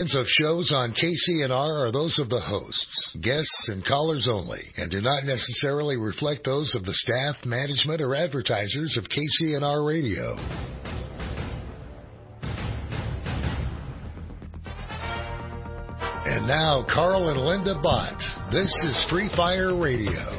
Of shows on KCNR are those of the hosts, guests, and callers only, and do not necessarily reflect those of the staff, management, or advertisers of KCNR Radio. And now, Carl and Linda Bott. This is Free Fire Radio.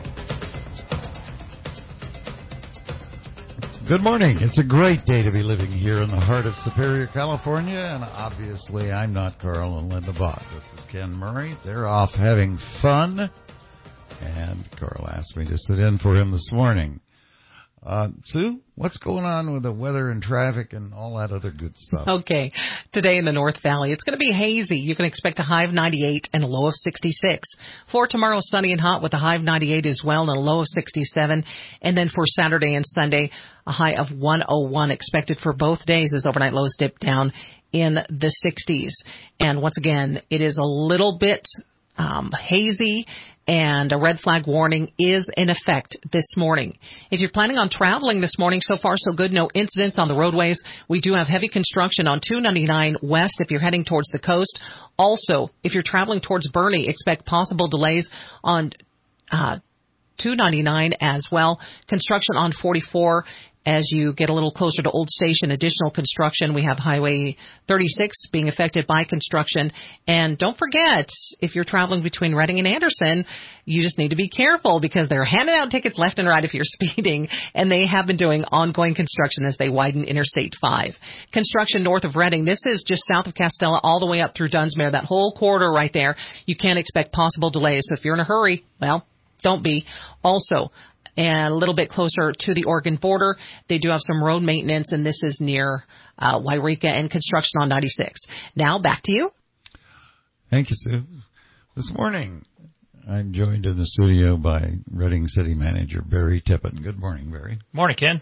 Good morning. It's a great day to be living here in the heart of Superior, California, and obviously I'm not Carl and Linda Bott. This is Ken Murray. They're off having fun, and Carl asked me to sit in for him this morning. Sue, what's going on with the weather and traffic and all that other good stuff? Okay. Today in the North Valley, it's going to be hazy. You can expect a high of 98 and a low of 66. For tomorrow, sunny and hot with a high of 98 as well and a low of 67. And then for Saturday and Sunday, a high of 101 expected for both days as overnight lows dip down in the 60s. And once again, it is a little bit hazy, and a red flag warning is in effect this morning. If you're planning on traveling this morning, so far so good, no incidents on the roadways. We do have heavy construction on 299 West if you're heading towards the coast. Also, if you're traveling towards Boerne, expect possible delays on 299 as well. Construction on 44 as you get a little closer to Old Station, additional construction. We have Highway 36 being affected by construction. And don't forget, if you're traveling between Redding and Anderson, you just need to be careful because they're handing out tickets left and right if you're speeding, and they have been doing ongoing construction as they widen Interstate 5. Construction north of Redding. This is just south of Castella all the way up through Dunsmuir, that whole corridor right there. You can expect possible delays. So if you're in a hurry, well, don't be. Also, and a little bit closer to the Oregon border, they do have some road maintenance, and this is near Wairika and construction on 96. Now, back to you. Thank you, Sue. This morning, I'm joined in the studio by Redding City Manager Barry Tippin. Good morning, Barry. Morning, Ken.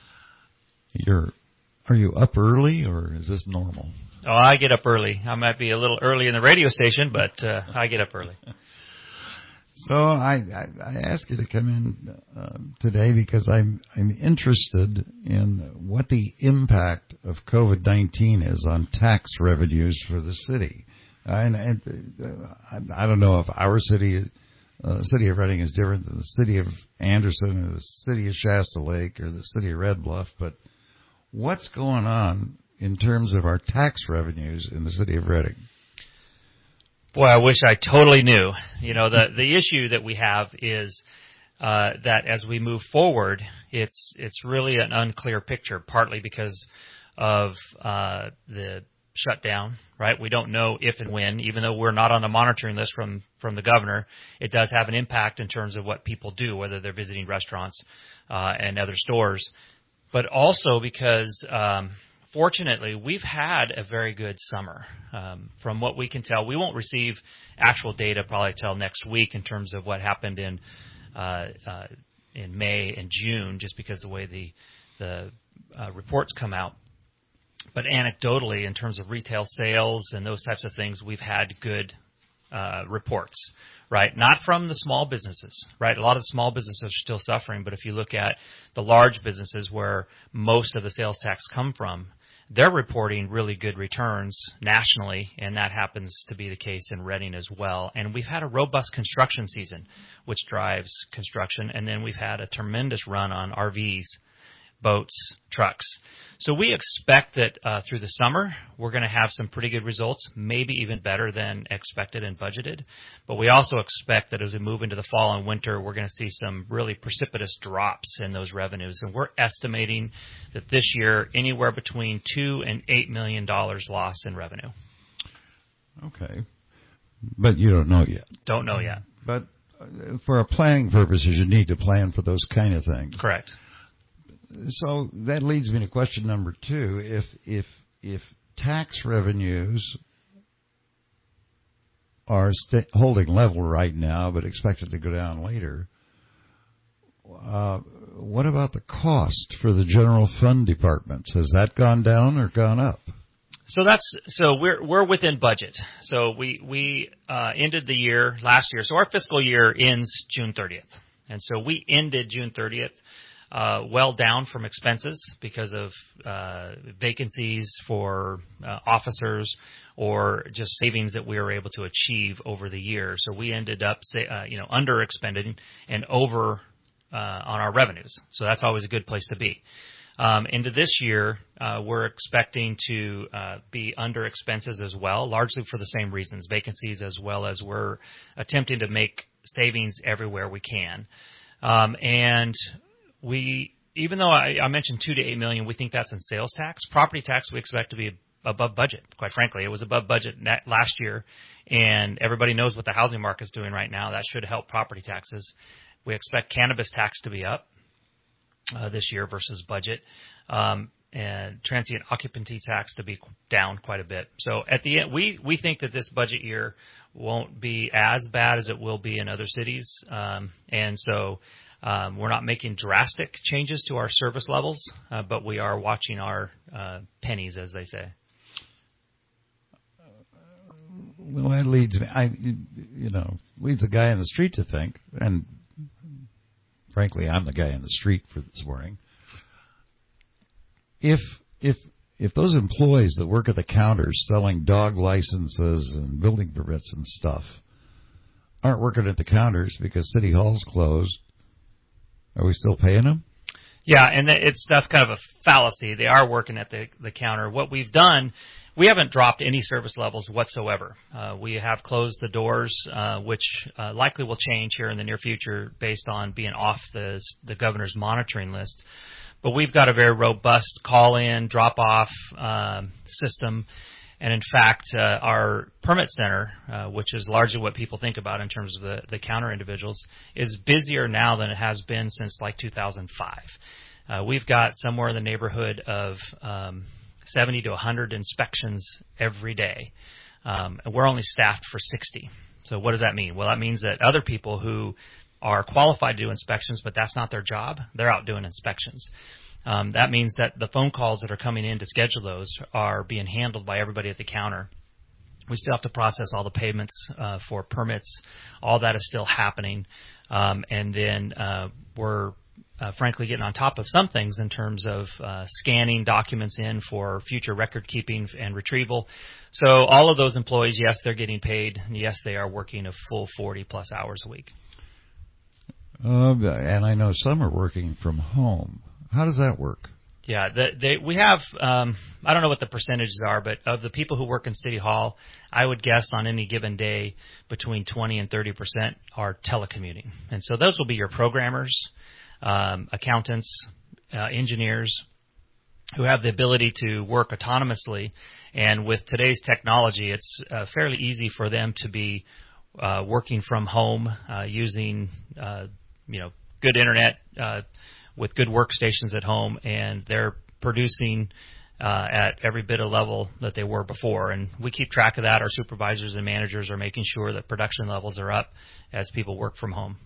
Are you up early, or is this normal? Oh, I get up early. I might be a little early in the radio station, but I get up early. So I asked you to come in today because I'm interested in what the impact of COVID-19 is on tax revenues for the city. I don't know if our city, the city of Redding, is different than the city of Anderson or the city of Shasta Lake or the city of Red Bluff, but what's going on in terms of our tax revenues in the city of Redding? Boy, I wish I totally knew. You know, the issue that we have is that as we move forward, it's really an unclear picture, partly because of the shutdown, right? We don't know if and when, even though we're not on the monitoring list from the governor, it does have an impact in terms of what people do, whether they're visiting restaurants and other stores. But also because fortunately, we've had a very good summer. From what we can tell, we won't receive actual data probably till next week in terms of what happened in May and June, just because of the way the reports come out. But anecdotally, in terms of retail sales and those types of things, we've had good reports, right? Not from the small businesses, right? A lot of the small businesses are still suffering, but if you look at the large businesses where most of the sales tax come from, they're reporting really good returns nationally, and that happens to be the case in Redding as well. And we've had a robust construction season, which drives construction, and then we've had a tremendous run on RVs, boats, trucks. So we expect that through the summer, we're going to have some pretty good results, maybe even better than expected and budgeted. But we also expect that as we move into the fall and winter, we're going to see some really precipitous drops in those revenues. And we're estimating that this year, anywhere between $2 and $8 million loss in revenue. Okay. But you don't know yet. Don't know yet. But for our planning purposes, you need to plan for those kind of things. Correct. So that leads me to question number 2. If tax revenues are holding level right now but expected to go down later, what about the cost for the general fund departments? Has that gone down or gone up? So we're within budget. So we ended the year last year. So our fiscal year ends June 30th. And so we ended June 30th well down from expenses because of vacancies for officers or just savings that we were able to achieve over the year. So we ended up, under expending and over on our revenues. So that's always a good place to be. Into this year, we're expecting to be under expenses as well, largely for the same reasons, vacancies, as well as we're attempting to make savings everywhere we can. And even though I mentioned $2 to $8 million, we think that's in sales tax. Property tax we expect to be above budget. Quite frankly, it was above budget last year, and everybody knows what the housing market's doing right now. That should help property taxes. We expect cannabis tax to be up this year versus budget, and transient occupancy tax to be down quite a bit. So at the end, we think that this budget year won't be as bad as it will be in other cities, and so we're not making drastic changes to our service levels, but we are watching our pennies, as they say. Well, that leads the guy in the street to think, and frankly, I'm the guy in the street for this morning. If those employees that work at the counters selling dog licenses and building permits and stuff aren't working at the counters because City Hall's closed, are we still paying them? Yeah, and that's kind of a fallacy. They are working at the counter. What we've done, we haven't dropped any service levels whatsoever. We have closed the doors, which likely will change here in the near future based on being off the governor's monitoring list. But we've got a very robust call-in, drop-off system. And in fact, our permit center, which is largely what people think about in terms of the counter individuals, is busier now than it has been since like 2005. We've got somewhere in the neighborhood of 70 to 100 inspections every day. And we're only staffed for 60. So what does that mean? Well, that means that other people who are qualified to do inspections, but that's not their job, they're out doing inspections. That means that the phone calls that are coming in to schedule those are being handled by everybody at the counter. We still have to process all the payments for permits. All that is still happening. And then we're frankly getting on top of some things in terms of scanning documents in for future record keeping and retrieval. So all of those employees, yes, they're getting paid. And yes, they are working a full 40-plus hours a week. And I know some are working from home. How does that work? Yeah, we have, I don't know what the percentages are, but of the people who work in City Hall, I would guess on any given day between 20 and 30% are telecommuting. And so those will be your programmers, accountants, engineers who have the ability to work autonomously. And with today's technology, it's fairly easy for them to be working from home using good internet with good workstations at home, and they're producing at every bit of level that they were before. And we keep track of that. Our supervisors and managers are making sure that production levels are up as people work from home.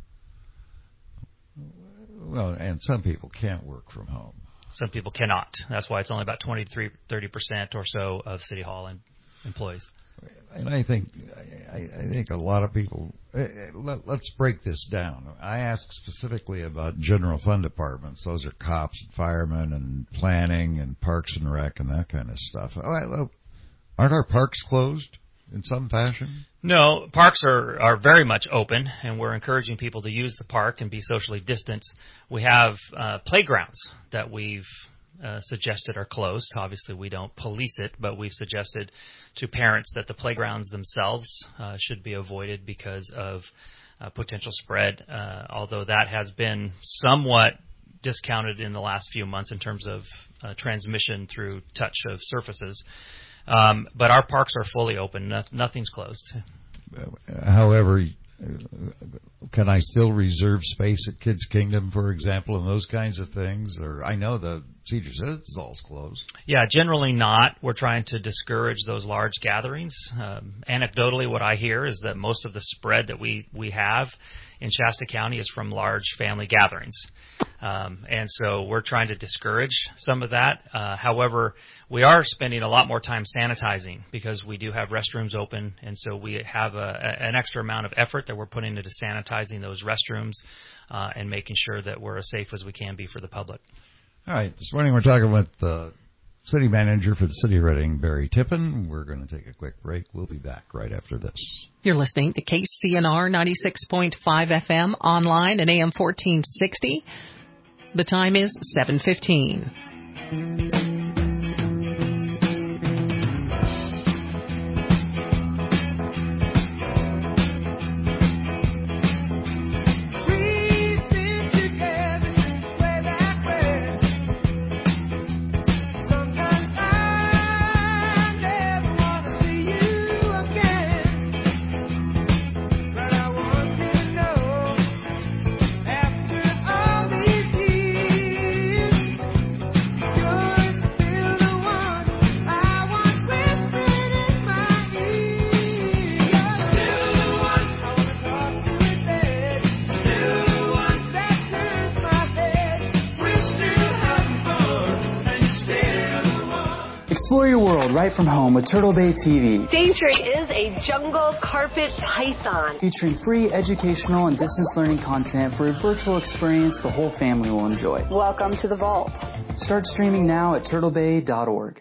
Well, and some people can't work from home. Some people cannot. That's why it's only about 30% or so of City Hall employees. And I think a lot of people. Let's break this down. I asked specifically about general fund departments. Those are cops and firemen and planning and parks and rec and that kind of stuff. Aren't our parks closed in some fashion? No, parks are very much open, and we're encouraging people to use the park and be socially distanced. We have playgrounds that we've suggested are closed. Obviously, we don't police it, but we've suggested to parents that the playgrounds themselves should be avoided because of potential spread, although that has been somewhat discounted in the last few months in terms of transmission through touch of surfaces. But our parks are fully open. Nothing's closed. However, can I still reserve space at Kids Kingdom, for example, and those kinds of things? Or I know the Cedar Citadel is closed. Yeah, generally not. We're trying to discourage those large gatherings. Anecdotally, what I hear is that most of the spread that we have in Shasta County is from large family gatherings. And so we're trying to discourage some of that. However, we are spending a lot more time sanitizing because we do have restrooms open, and so we have an extra amount of effort that we're putting into sanitizing those restrooms and making sure that we're as safe as we can be for the public. All right, this morning we're talking with the city manager for the city of Reading, Barry Tippin. We're going to take a quick break. We'll be back right after this. You're listening to KCNR 96.5 FM online and AM 1460. The time is 7:15. Explore your world right from home with Turtle Bay TV. Daintree is a jungle carpet python. Featuring free educational and distance learning content for a virtual experience the whole family will enjoy. Welcome to the vault. Start streaming now at turtlebay.org.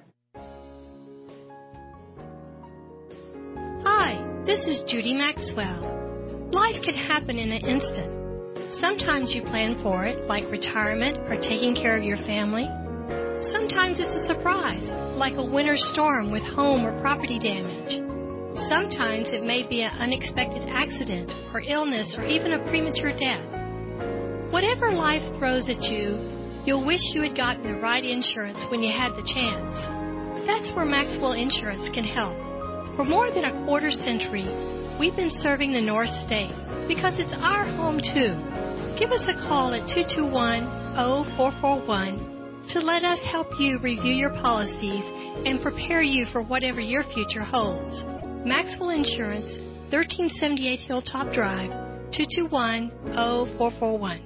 Hi, this is Judy Maxwell. Life can happen in an instant. Sometimes you plan for it, like retirement or taking care of your family. Sometimes it's a surprise, like a winter storm with home or property damage. Sometimes it may be an unexpected accident or illness or even a premature death. Whatever life throws at you, you'll wish you had gotten the right insurance when you had the chance. That's where Maxwell Insurance can help. For more than a quarter century, we've been serving the North State because it's our home too. Give us a call at 221-0441 to let us help you review your policies and prepare you for whatever your future holds. Maxwell Insurance, 1378 Hilltop Drive, 221-0441.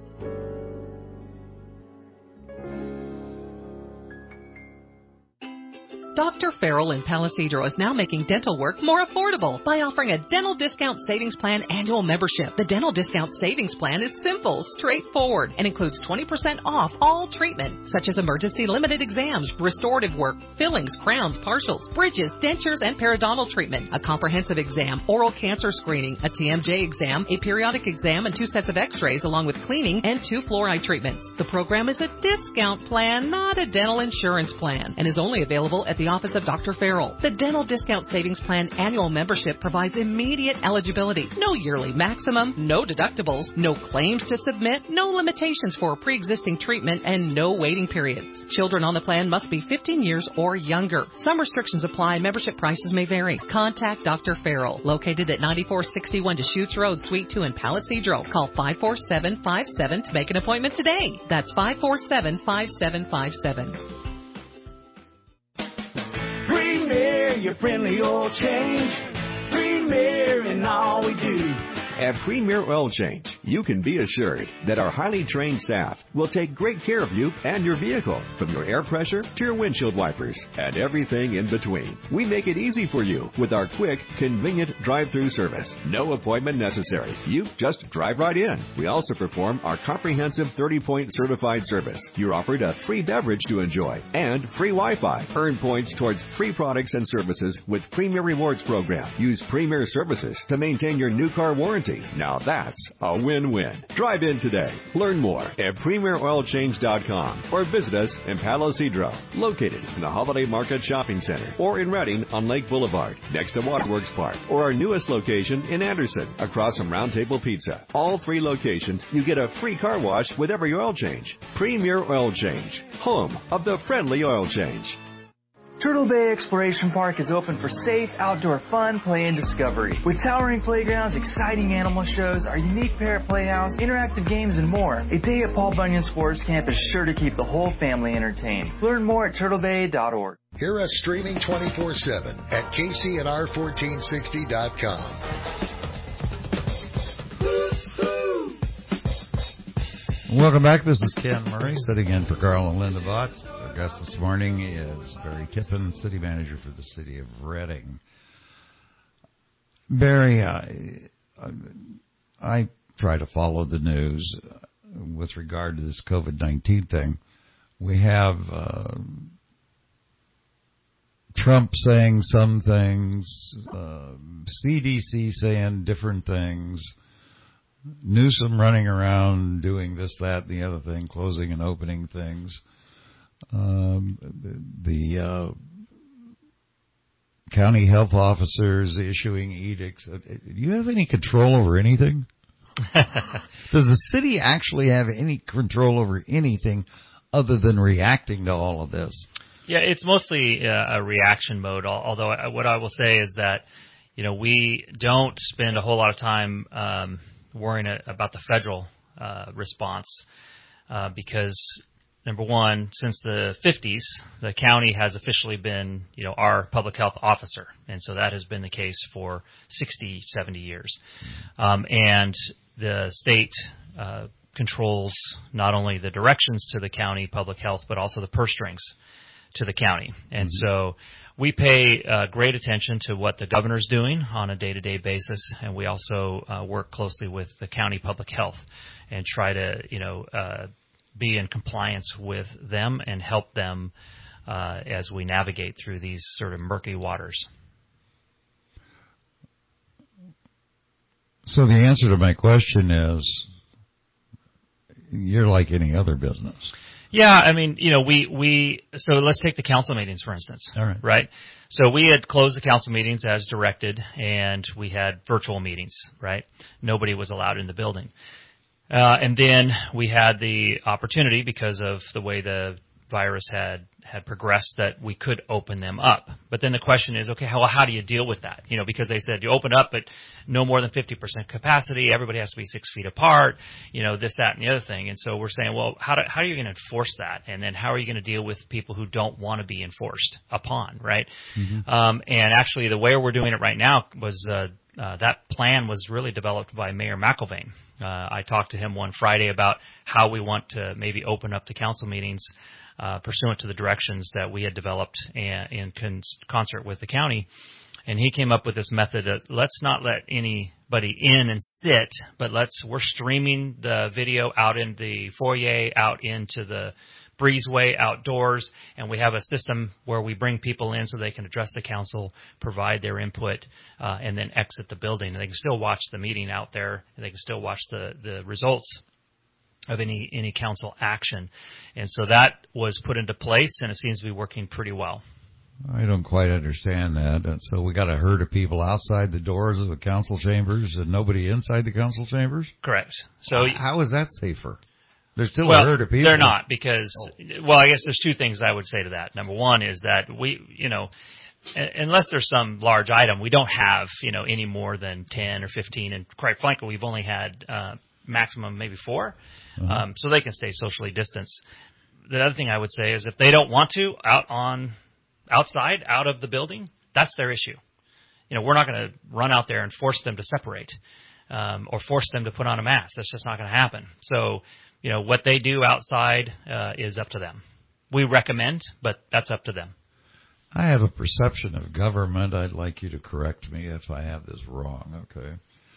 Dr. Farrell in Palo Cedro is now making dental work more affordable by offering a Dental Discount Savings Plan annual membership. The Dental Discount Savings Plan is simple, straightforward, and includes 20% off all treatment, such as emergency limited exams, restorative work, fillings, crowns, partials, bridges, dentures, and periodontal treatment, a comprehensive exam, oral cancer screening, a TMJ exam, a periodic exam, and 2 sets of x-rays, along with cleaning and 2 fluoride treatments. The program is a discount plan, not a dental insurance plan, and is only available at the office of Dr. Farrell. The Dental Discount Savings Plan annual membership provides immediate eligibility. No yearly maximum, no deductibles, no claims to submit, no limitations for pre-existing treatment, and no waiting periods. Children on the plan must be 15 years or younger. Some restrictions apply. Membership prices may vary. Contact Dr. Farrell, located at 9461 Deschutes Road, Suite 2 in Palo Cedro. Call 547-57 to make an appointment today. That's 547-5757. Premier, your friendly oil change. Premier in all we do. At Premier Oil Change, you can be assured that our highly trained staff will take great care of you and your vehicle, from your air pressure to your windshield wipers and everything in between. We make it easy for you with our quick, convenient drive-through service. No appointment necessary. You just drive right in. We also perform our comprehensive 30-point certified service. You're offered a free beverage to enjoy and free Wi-Fi. Earn points towards free products and services with Premier Rewards program. Use Premier services to maintain your new car warranty. Now that's a win-win. Drive in today. Learn more at PremierOilChange.com or visit us in Palo Cedro, located in the Holiday Market Shopping Center, or in Reading on Lake Boulevard, next to Waterworks Park, or our newest location in Anderson, across from Round Table Pizza. All 3 locations, you get a free car wash with every oil change. Premier Oil Change, home of the friendly oil change. Turtle Bay Exploration Park is open for safe, outdoor fun, play, and discovery. With towering playgrounds, exciting animal shows, our unique parrot playhouse, interactive games, and more, a day at Paul Bunyan's Forest Camp is sure to keep the whole family entertained. Learn more at turtlebay.org. Hear us streaming 24/7 at kcnr1460.com. Welcome back. This is Ken Murray, sitting in for Carl and Linda Bott. Our guest this morning is Barry Kippen, City Manager for the City of Reading. Barry, I try to follow the news with regard to this COVID-19 thing. We have Trump saying some things, CDC saying different things, Newsom running around doing this, that, and the other thing, closing and opening things. The county health officers issuing edicts. Do you have any control over anything? Does the city actually have any control over anything other than reacting to all of this? Yeah, it's mostly a reaction mode, although what I will say is that, we don't spend a whole lot of time worrying about the federal response because, number one, since the 50s, the county has officially been, our public health officer, and so that has been the case for 60, 70 years. And the state controls not only the directions to the county public health, but also the purse strings to the county. And so we pay great attention to what the governor's doing on a day-to-day basis, and we also work closely with the county public health and try to, be in compliance with them and help them as we navigate through these sort of murky waters. So the answer to my question is you're like any other business. Yeah, I mean, so let's take the council meetings, for instance. All right. Right? So we had closed the council meetings as directed, and we had virtual meetings, right? Nobody was allowed in the building. And then we had the opportunity, because of the way the virus had progressed, that we could open them up. But then the question is, okay, how do you deal with that? Because they said you open up, but no more than 50% capacity. Everybody has to be 6 feet apart. This, that, and the other thing. And so we're saying, well, how are you going to enforce that? And then how are you going to deal with people who don't want to be enforced upon, right? Mm-hmm. And actually, the way we're doing it right now was that plan was really developed by Mayor McIlvain. I talked to him one Friday about how we want to maybe open up the council meetings pursuant to the directions that we had developed in concert with the county. And he came up with this method that let's not let anybody in and sit, but we're streaming the video out in the foyer, out into the breezeway outdoors, and we have a system where we bring people in so they can address the council, provide their input, and then exit the building. And they can still watch the meeting out there, and they can still watch the results of any council action. And so that was put into place, and it seems to be working pretty well. I don't quite understand that. And so we got a herd of people outside the doors of the council chambers and nobody inside the council chambers? Correct. So how is that safer? There's still a herd of people. They're not, because, I guess there's two things I would say to that. Number one is that we, unless there's some large item, we don't have, any more than 10 or 15. And quite frankly, we've only had maximum maybe 4. So they can stay socially distanced. The other thing I would say is if they don't want to, outside, out of the building, that's their issue. We're not going to run out there and force them to separate or force them to put on a mask. That's just not going to happen. So, what they do outside is up to them. We recommend, but that's up to them. I have a perception of government. I'd like you to correct me if I have this wrong, okay?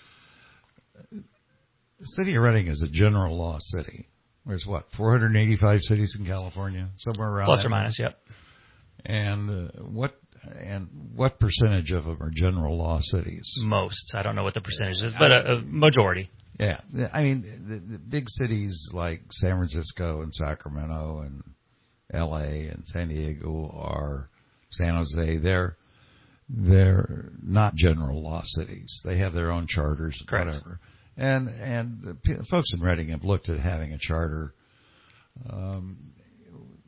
The city of Reading is a general law city. There's 485 cities in California, somewhere around plus or minus, yep. And what percentage of them are general law cities? Most. I don't know what the percentage is, but a majority. Yeah. I mean, the big cities like San Francisco and Sacramento and L.A. and San Diego or San Jose, they're not general law cities. They have their own charters, correct, whatever. And the folks in Reading have looked at having a charter.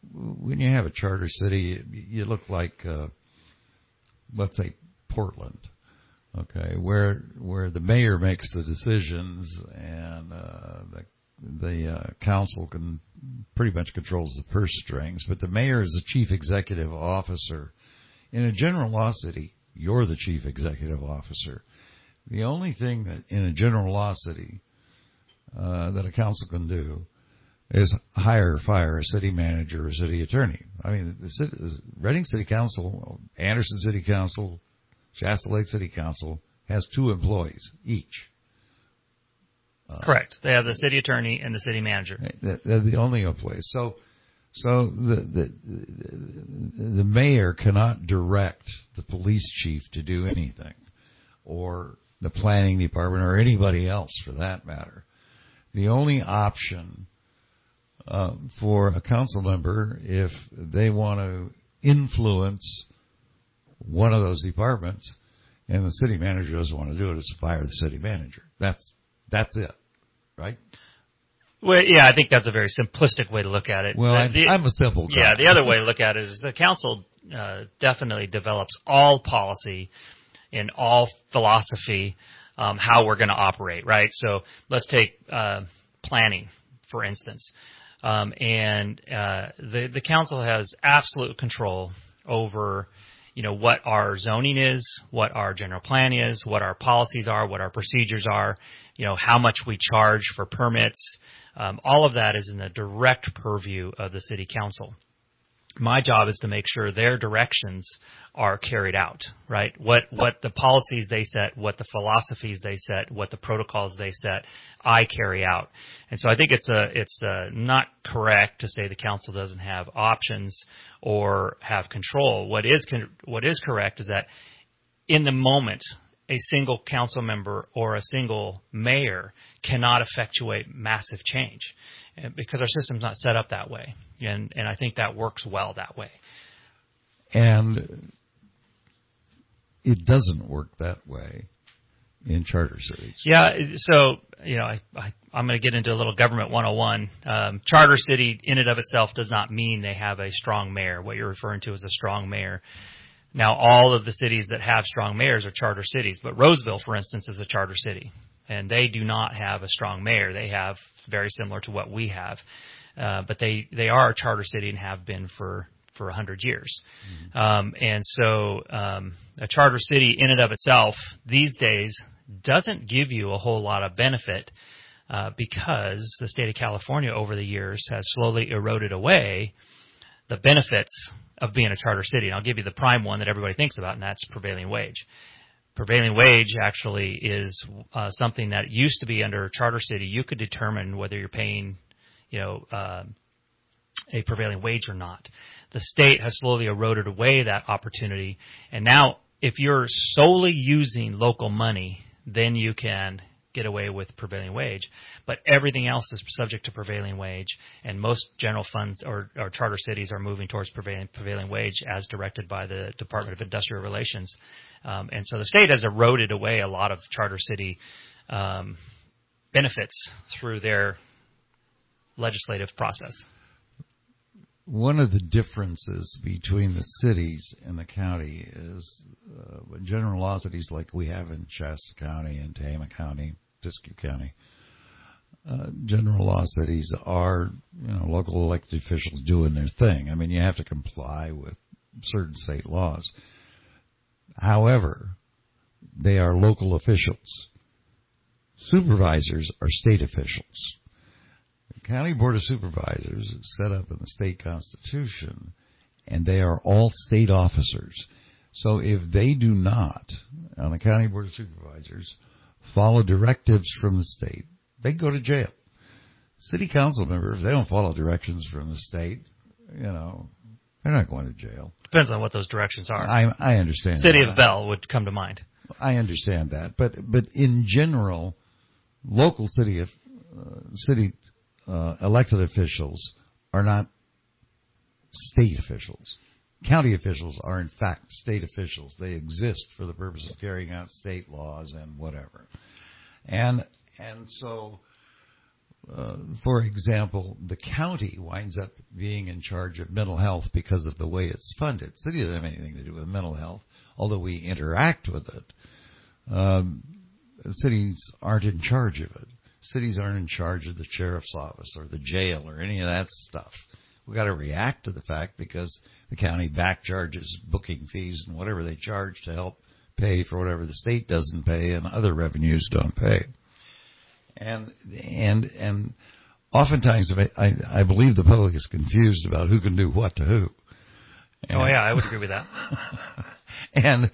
when you have a charter city, you look like, let's say, Portland, okay, where the mayor makes the decisions and the council can pretty much controls the purse strings, but the mayor is the chief executive officer. In a general law city, you're the chief executive officer. The only thing that in a general law city that a council can do is hire or fire a city manager or city attorney. I mean, the Reading City Council, Anderson City Council, Shasta Lake City Council has 2 employees each. Correct. They have the city attorney and the city manager. They're the only employees. So the mayor cannot direct the police chief to do anything, or the planning department, or anybody else for that matter. The only option for a council member, if they want to influence one of those departments, and the city manager doesn't want to do it, is to fire the city manager. That's it, right? Well, yeah, I think that's a very simplistic way to look at it. Well, I'm a simple guy. Yeah, the other way to look at it is the council definitely develops all policy and all philosophy, how we're going to operate, right? So let's take planning, for instance. The council has absolute control over, what our zoning is, what our general plan is, what our policies are, what our procedures are, how much we charge for permits. All of that is in the direct purview of the city council. My job is to make sure their directions are carried out, right? What the policies they set, what the philosophies they set, what the protocols they set, I carry out. And so I think it's not correct to say the council doesn't have options or have control. What is correct is that in the moment, a single council member or a single mayor cannot effectuate massive change, because our system's not set up that way. And I think that works well that way. And it doesn't work that way in charter cities. Yeah, so, I'm going to get into a little government 101. Charter city in and of itself does not mean they have a strong mayor. What you're referring to is a strong mayor. Now, all of the cities that have strong mayors are charter cities, but Roseville, for instance, is a charter city, and they do not have a strong mayor. They have very similar to what we have, but they are a charter city and have been for 100 years. Mm-hmm. And so a charter city in and of itself these days doesn't give you a whole lot of benefit because the state of California over the years has slowly eroded away the benefits of being a charter city. And I'll give you the prime one that everybody thinks about, and that's prevailing wage. Prevailing wage actually is something that used to be under a charter city. You could determine whether you're paying, a prevailing wage or not. The state has slowly eroded away that opportunity, and now if you're solely using local money, then you can get away with prevailing wage. But everything else is subject to prevailing wage, and most general funds or charter cities are moving towards prevailing wage as directed by the Department of Industrial Relations. And so the state has eroded away a lot of charter city benefits through their legislative process. One of the differences between the cities and the county is general law cities like we have in Shasta County and Tehama County, Siskiyou County. General law cities are, local elected officials doing their thing. I mean, you have to comply with certain state laws. However, they are local officials. Supervisors are state officials. The County Board of Supervisors is set up in the state constitution, and they are all state officers. So if they do not, on the County Board of Supervisors, follow directives from the state, they go to jail. City council members, if they don't follow directions from the state, they're not going to jail. Depends on what those directions are. I understand. City of Bell would come to mind. I understand that, but in general, local city elected officials are not state officials. County officials are, in fact, state officials. They exist for the purpose of carrying out state laws and whatever. And so for example, the county winds up being in charge of mental health because of the way it's funded. The city doesn't have anything to do with mental health, although we interact with it. Cities aren't in charge of it. Cities aren't in charge of the sheriff's office or the jail or any of that stuff. We've got to react to the fact because the county back charges booking fees and whatever they charge to help pay for whatever the state doesn't pay and other revenues don't pay. And oftentimes I believe the public is confused about who can do what to who. And, I would agree with that. and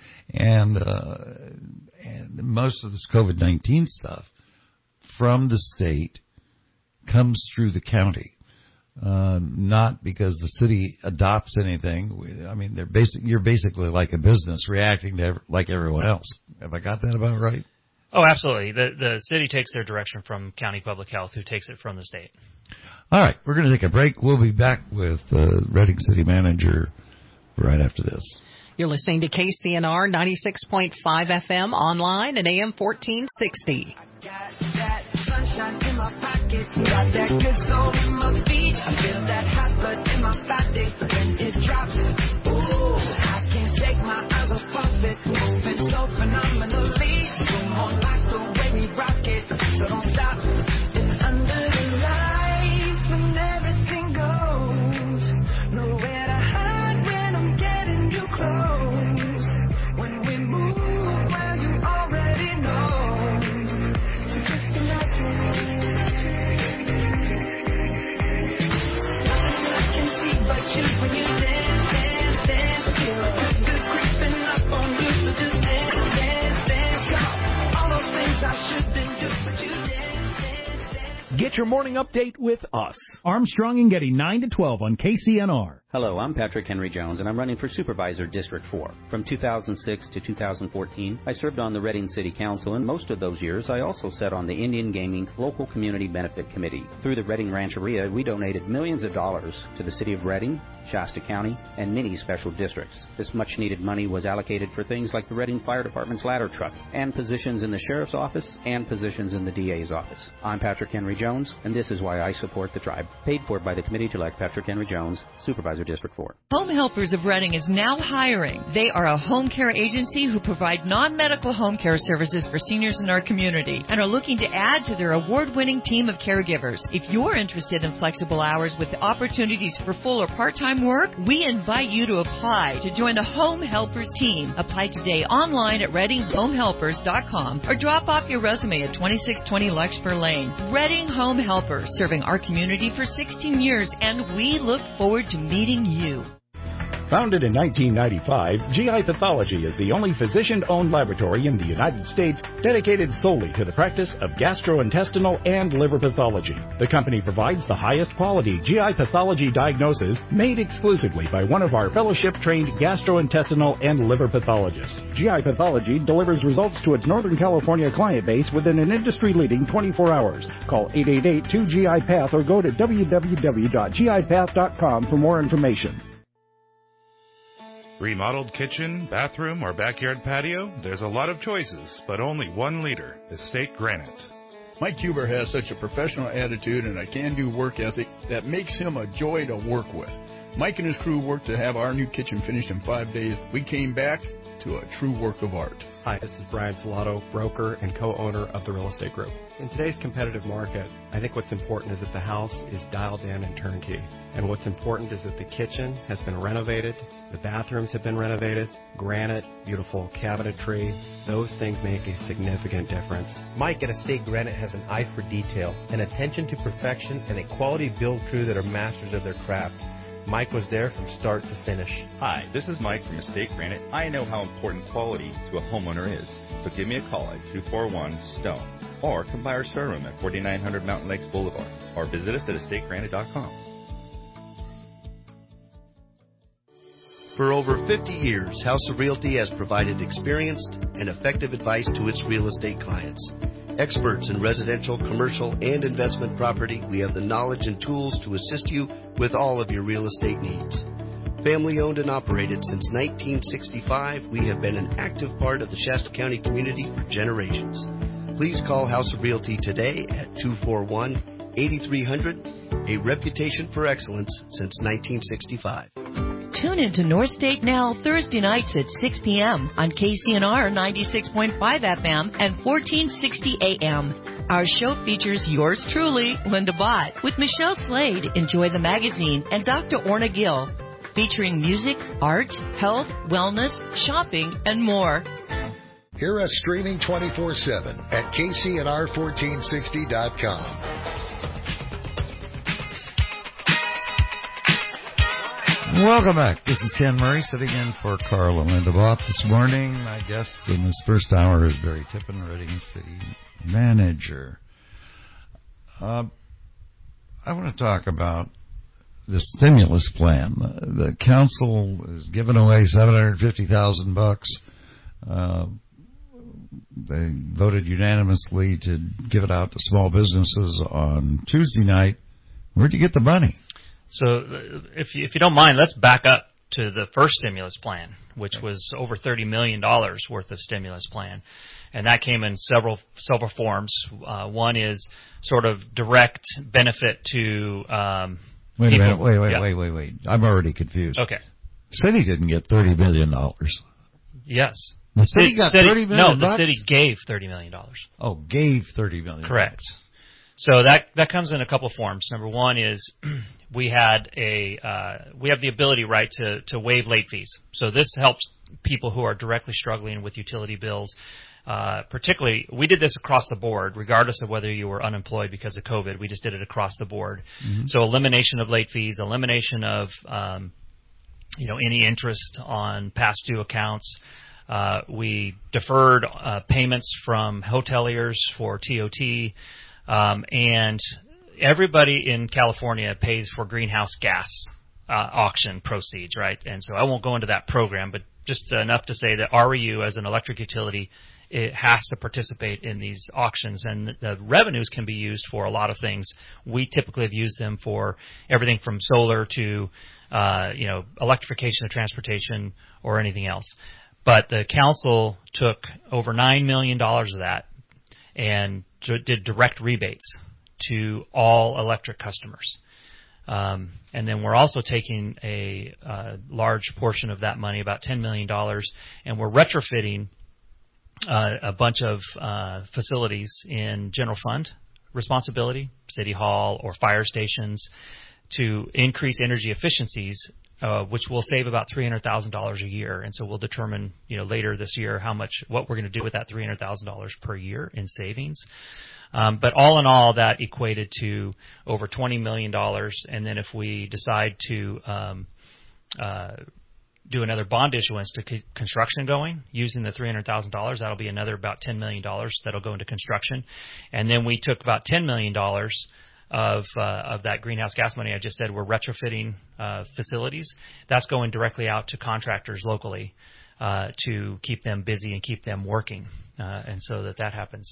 most of this COVID-19 stuff from the state comes through the county. Not because the city adopts anything. I mean, you're basically like a business reacting to like everyone else. Have I got that about right? Oh, absolutely. The city takes their direction from county public health, who takes it from the state. All right, we're going to take a break. We'll be back with Reading City Manager right after this. You're listening to KCNR 96.5 FM online at AM 1460. Sunshine in my pocket, got that good soul in my feet. I feel that hot blood in my body when it drops. Ooh, I can't take my eyes off of it, moving so phenomenally. You're more like the way we rock it, so don't stop. It's under the lights when everything goes. Nowhere to hide when I'm getting you close. When we move, well, you already know. When you dance, dance, dance, feel good creeping up on you. So just dance, dance, dance, go. All those things I shouldn't do, but you dance, dance, dance. Get your morning update with us. Armstrong and Getty 9 to 12 on KCNR. Hello, I'm Patrick Henry Jones, and I'm running for Supervisor District 4. From 2006 to 2014, I served on the Reading City Council, and most of those years I also sat on the Indian Gaming Local Community Benefit Committee. Through the Reading Rancheria, we donated millions of dollars to the City of Reading, Shasta County, and many special districts. This much-needed money was allocated for things like the Reading Fire Department's ladder truck, and positions in the Sheriff's Office, and positions in the DA's office. I'm Patrick Henry Jones, and this is why I support the tribe. Paid for by the committee to elect Patrick Henry Jones, Supervisor District 4. Home Helpers of Reading is now hiring. They are a home care agency who provide non-medical home care services for seniors in our community and are looking to add to their award-winning team of caregivers. If you're interested in flexible hours with opportunities for full or part-time work, we invite you to apply to join the Home Helpers team. Apply today online at ReadingHomeHelpers.com or drop off your resume at 2620 Larkspur Lane. Reading Home Helpers, serving our community for 16 years, and we look forward to meeting you. Founded in 1995, GI Pathology is the only physician-owned laboratory in the United States dedicated solely to the practice of gastrointestinal and liver pathology. The company provides the highest quality GI pathology diagnosis made exclusively by one of our fellowship-trained gastrointestinal and liver pathologists. GI Pathology delivers results to its Northern California client base within an industry-leading 24 hours. Call 888-2GI-PATH or go to www.gipath.com for more information. Remodeled kitchen, bathroom, or backyard patio? There's a lot of choices, but only one leader, Estate Granite. Mike Huber has such a professional attitude and a can-do work ethic that makes him a joy to work with. Mike and his crew worked to have our new kitchen finished in 5 days. We came back to a true work of art. Hi, this is Brian Salato, broker and co-owner of the Real Estate Group. In today's competitive market, I think what's important is that the house is dialed in and turnkey. And what's important is that the kitchen has been renovated, the bathrooms have been renovated, granite, beautiful cabinetry. Those things make a significant difference. Mike at Estate Granite has an eye for detail, an attention to perfection, and a quality build crew that are masters of their craft. Mike was there from start to finish. Hi, this is Mike from Estate Granite. I know how important quality to a homeowner is, so give me a call at 241-STONE or come by our showroom at 4900 Mountain Lakes Boulevard or visit us at estategranite.com. For over 50 years, House of Realty has provided experienced and effective advice to its real estate clients. Experts in residential, commercial, and investment property, we have the knowledge and tools to assist you with all of your real estate needs. Family owned and operated since 1965, we have been an active part of the Shasta County community for generations. Please call House of Realty today at 8300, a reputation for excellence since 1965. Tune into North State Now Thursday nights at 6 p.m. on KCNR 96.5 FM and 1460 AM. Our show features yours truly, Linda Bott, with Michelle Slade, Enjoy the Magazine, and Dr. Orna Gill, featuring music, art, health, wellness, shopping, and more. Hear us streaming 24/7 at KCNR1460.com. Welcome back. This is Ken Murray sitting in for Carl and Linda Bopp this morning. My guest in this first hour is Barry Tippin, Reading City Manager. I want to talk about the stimulus plan. The council has given away $750,000. They voted unanimously to give it out to small businesses on Tuesday night. Where'd you get the money? So if you don't mind, let's back up to the first stimulus plan, which was over $30 million worth of stimulus plan. And that came in several forms. One is sort of direct benefit to Wait a minute. Yeah. Wait. I'm already confused. Okay. City didn't get $30 million. Yes. The city got $30 million? No, the city gave $30 million. Oh, gave $30 million. Correct. So that comes in a couple of forms. Number one is we have the ability, right, to waive late fees. So this helps people who are directly struggling with utility bills. Particularly, we did this across the board, regardless of whether you were unemployed because of COVID. We just did it across the board. Mm-hmm. So elimination of late fees, elimination of any interest on past due accounts. We deferred payments from hoteliers for TOT. And everybody in California pays for greenhouse gas auction proceeds, right? And so I won't go into that program, but just enough to say that REU, as an electric utility, it has to participate in these auctions, and the revenues can be used for a lot of things. We typically have used them for everything from solar to electrification of transportation or anything else. But the council took over $9 million of that and did direct rebates to all electric customers. And then we're also taking a large portion of that money, about $10 million, and we're retrofitting a bunch of facilities in general fund responsibility, City Hall or fire stations, to increase energy efficiencies, which will save about $300,000 a year. And so we'll determine, later this year what we're going to do with that $300,000 per year in savings. But all in all, that equated to over $20 million. And then if we decide to do another bond issuance to keep construction going using the $300,000, that'll be another about $10 million that'll go into construction. And then we took about $10 million of that greenhouse gas money I just said we're retrofitting facilities. That's going directly out to contractors locally to keep them busy and keep them working, and so that happens.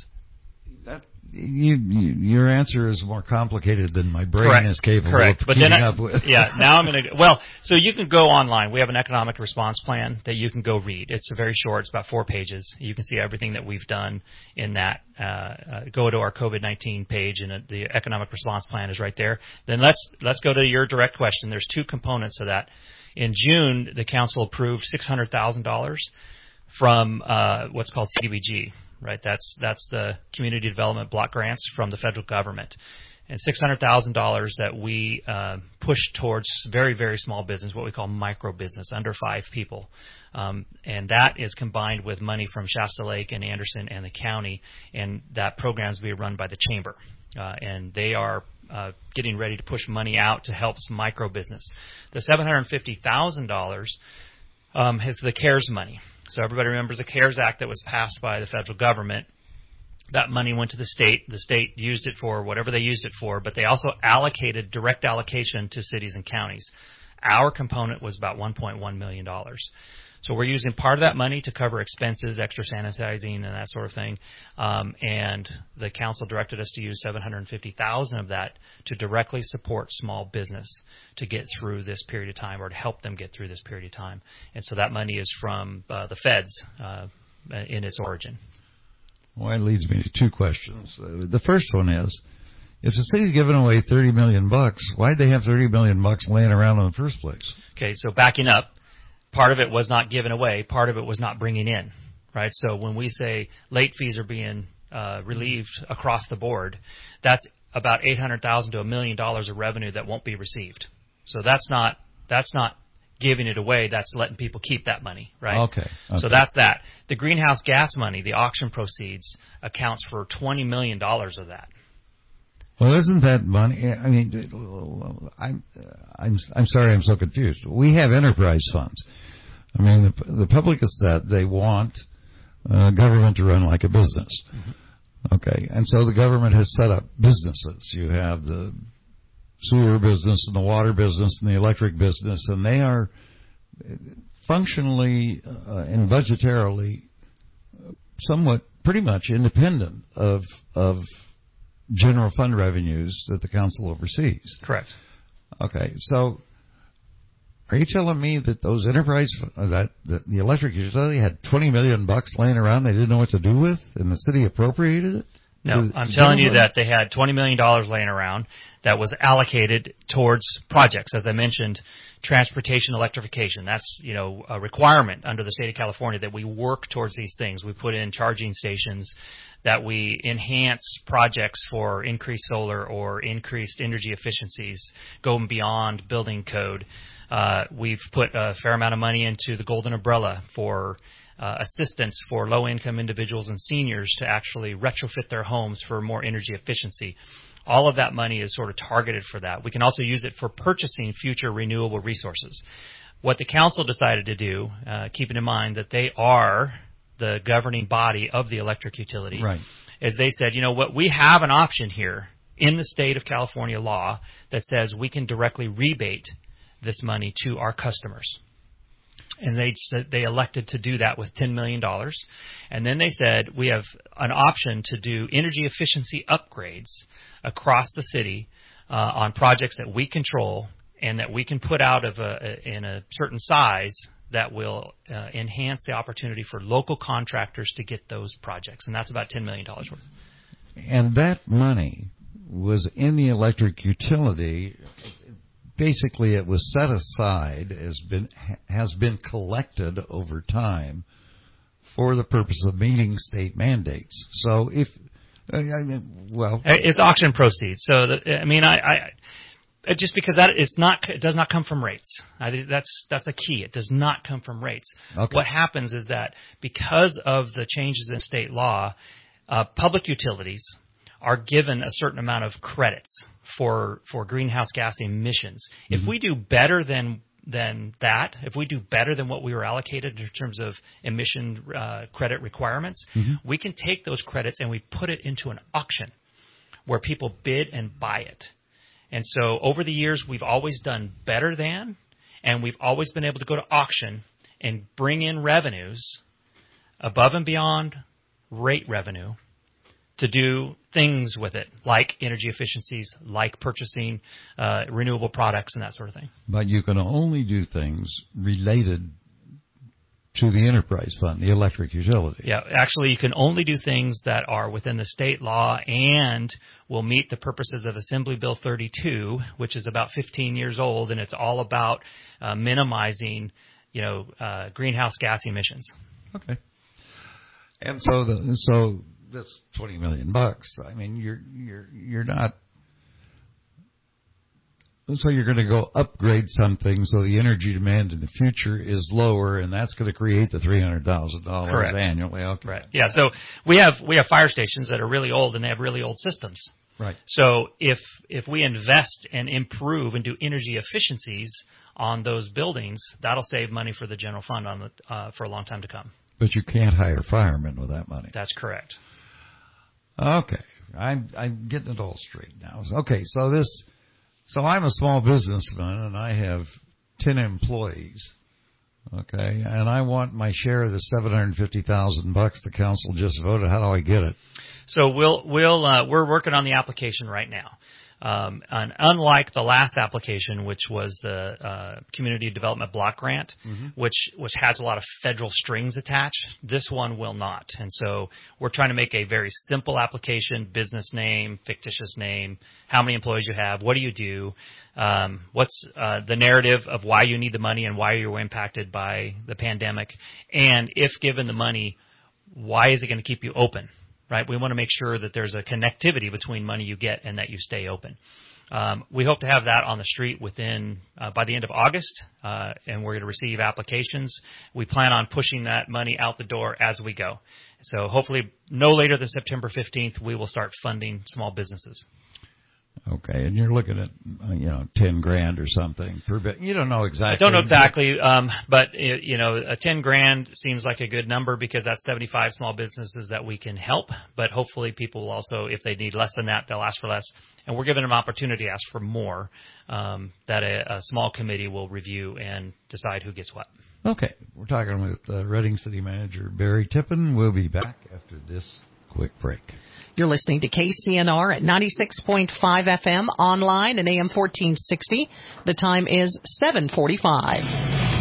Your answer is more complicated than my brain is capable of keeping up with. Yeah, now I'm going to so you can go online. We have an economic response plan that you can go read. It's very short. It's about 4 pages. You can see everything that we've done in that. Go to our COVID-19 page, and the economic response plan is right there. Then let's go to your direct question. There's 2 components to that. In June, the council approved $600,000 from what's called CDBG. Right, that's the community development block grants from the federal government, and $600,000 that we pushed towards very, very small business, what we call micro business, under 5 people, and that is combined with money from Shasta Lake and Anderson and the county, and that program is being run by the chamber, and they are getting ready to push money out to help some micro business. The $750,000 is the CARES money. So everybody remembers the CARES Act that was passed by the federal government. That money went to the state. The state used it for whatever they used it for, but they also allocated direct allocation to cities and counties. Our component was about $1.1 million. So we're using part of that money to cover expenses, extra sanitizing, and that sort of thing. And the council directed us to use $750,000 of that to directly support small business to get through this period of time, or to help them get through this period of time. And so that money is from the feds in its origin. Well, that leads me to 2 questions. The first one is, If the city's giving away $30 million, why'd they have $30 million laying around in the first place? Okay, so backing up, part of it was not given away. Part of it was not bringing in, right? So when we say late fees are being relieved across the board, that's about $800,000 to $1 million of revenue that won't be received. So that's not giving it away. That's letting people keep that money, right? Okay. So that's that. The greenhouse gas money, the auction proceeds, accounts for $20 million of that. Well, isn't that money? I mean, I'm sorry, I'm so confused. We have enterprise funds. I mean, the public has said they want government to run like a business. Mm-hmm. Okay, and so the government has set up businesses. You have the sewer business and the water business and the electric business, and they are functionally and budgetarily somewhat pretty much independent of general fund revenues that the council oversees. Correct. Okay, so are you telling me that those enterprise, that the electric utility had $20 million laying around they didn't know what to do with, and the city appropriated it? No, I'm telling you that they had $20 million laying around that was allocated towards projects. As I mentioned, transportation electrification. That's, a requirement under the state of California that we work towards these things. We put in charging stations, that we enhance projects for increased solar or increased energy efficiencies, going beyond building code. We've put a fair amount of money into the Golden Umbrella for assistance for low-income individuals and seniors to actually retrofit their homes for more energy efficiency. All of that money is sort of targeted for that. We can also use it for purchasing future renewable resources. What the council decided to do, keeping in mind that they are the governing body of the electric utility, right, is they said, we have an option here in the state of California law that says we can directly rebate this money to our customers. And they elected to do that with $10 million. And then they said we have an option to do energy efficiency upgrades across the city on projects that we control and that we can put out in a certain size that will enhance the opportunity for local contractors to get those projects. And that's about $10 million worth. And that money was in the electric utility. Basically, it was set aside, has been collected over time for the purpose of meeting state mandates. So it's auction proceeds. So just because it does not come from rates. I think that's a key. It does not come from rates. Okay. What happens is that because of the changes in state law, public utilities are given a certain amount of credits for greenhouse gas emissions. Mm-hmm. If we do better than that, if we do better than what we were allocated in terms of emission credit requirements, mm-hmm, we can take those credits and we put it into an auction where people bid and buy it. And so over the years, we've always done better than, and we've always been able to go to auction and bring in revenues above and beyond rate revenue to do things with it, like energy efficiencies, like purchasing renewable products and that sort of thing. But you can only do things related to the enterprise fund, the electric utility. Yeah, actually you can only do things that are within the state law and will meet the purposes of Assembly Bill 32, which is about 15 years old, and it's all about minimizing, greenhouse gas emissions. Okay. And so that's $20 million. I mean, you're not. So you're going to go upgrade something so the energy demand in the future is lower, and that's going to create the $300,000 annually. Okay. Right. Yeah. So we have fire stations that are really old and they have really old systems. Right. So if we invest and improve and do energy efficiencies on those buildings, that'll save money for the general fund for a long time to come. But you can't hire firemen with that money. That's correct. Okay, I'm getting it all straight now. Okay, so I'm a small businessman and I have 10 employees. Okay, and I want my share of the $750,000 the council just voted. How do I get it? So we're working on the application right now. And unlike the last application, which was the Community Development Block Grant, which has a lot of federal strings attached, this one will not. And so we're trying to make a very simple application: business name, fictitious name, how many employees you have, what do you do, what's the narrative of why you need the money and why you were impacted by the pandemic, and if given the money, why is it going to keep you open? Right? We want to make sure that there's a connectivity between money you get and that you stay open. We hope to have that on the street within by the end of August, and we're going to receive applications. We plan on pushing that money out the door as we go. So hopefully no later than September 15th, we will start funding small businesses. Okay, and you're looking at, $10,000 or something per bit. You don't know exactly. I don't know exactly, but a $10,000 seems like a good number because that's 75 small businesses that we can help. But hopefully, people will also, if they need less than that, they'll ask for less, and we're giving them an opportunity to ask for more. That a small committee will review and decide who gets what. Okay, we're talking with Reading City Manager Barry Tippin. We'll be back after this quick break. You're listening to KCNR at 96.5 FM, online and AM 1460. The time is 7:45.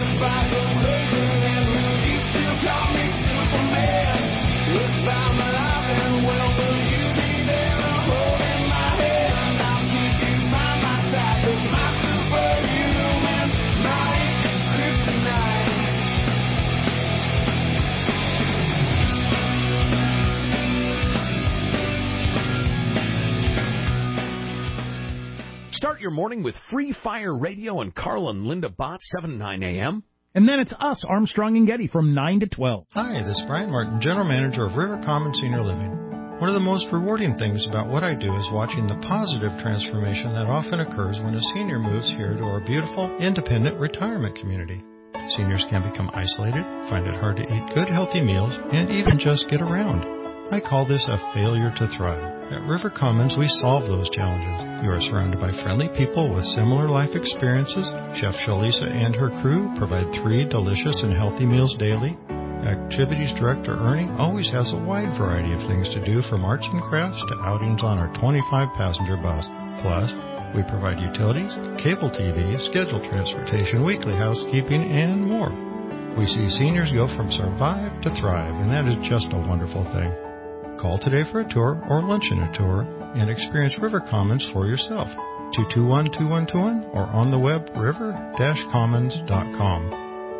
Start your morning with Free Fire Radio and Carl and Linda Bott, 7 to 9 a.m. And then it's us, Armstrong and Getty, from 9 to 12. Hi, this is Brian Martin, General Manager of River Common Senior Living. One of the most rewarding things about what I do is watching the positive transformation that often occurs when a senior moves here to our beautiful, independent retirement community. Seniors can become isolated, find it hard to eat good, healthy meals, and even just get around. I call this a failure to thrive. At River Commons, we solve those challenges. You are surrounded by friendly people with similar life experiences. Chef Shalisa and her crew provide 3 delicious and healthy meals daily. Activities Director Ernie always has a wide variety of things to do, from arts and crafts to outings on our 25-passenger bus. Plus, we provide utilities, cable TV, scheduled transportation, weekly housekeeping, and more. We see seniors go from survive to thrive, and that is just a wonderful thing. Call today for a tour or luncheon a tour and experience River Commons for yourself. 221-2121 or on the web river-commons.com.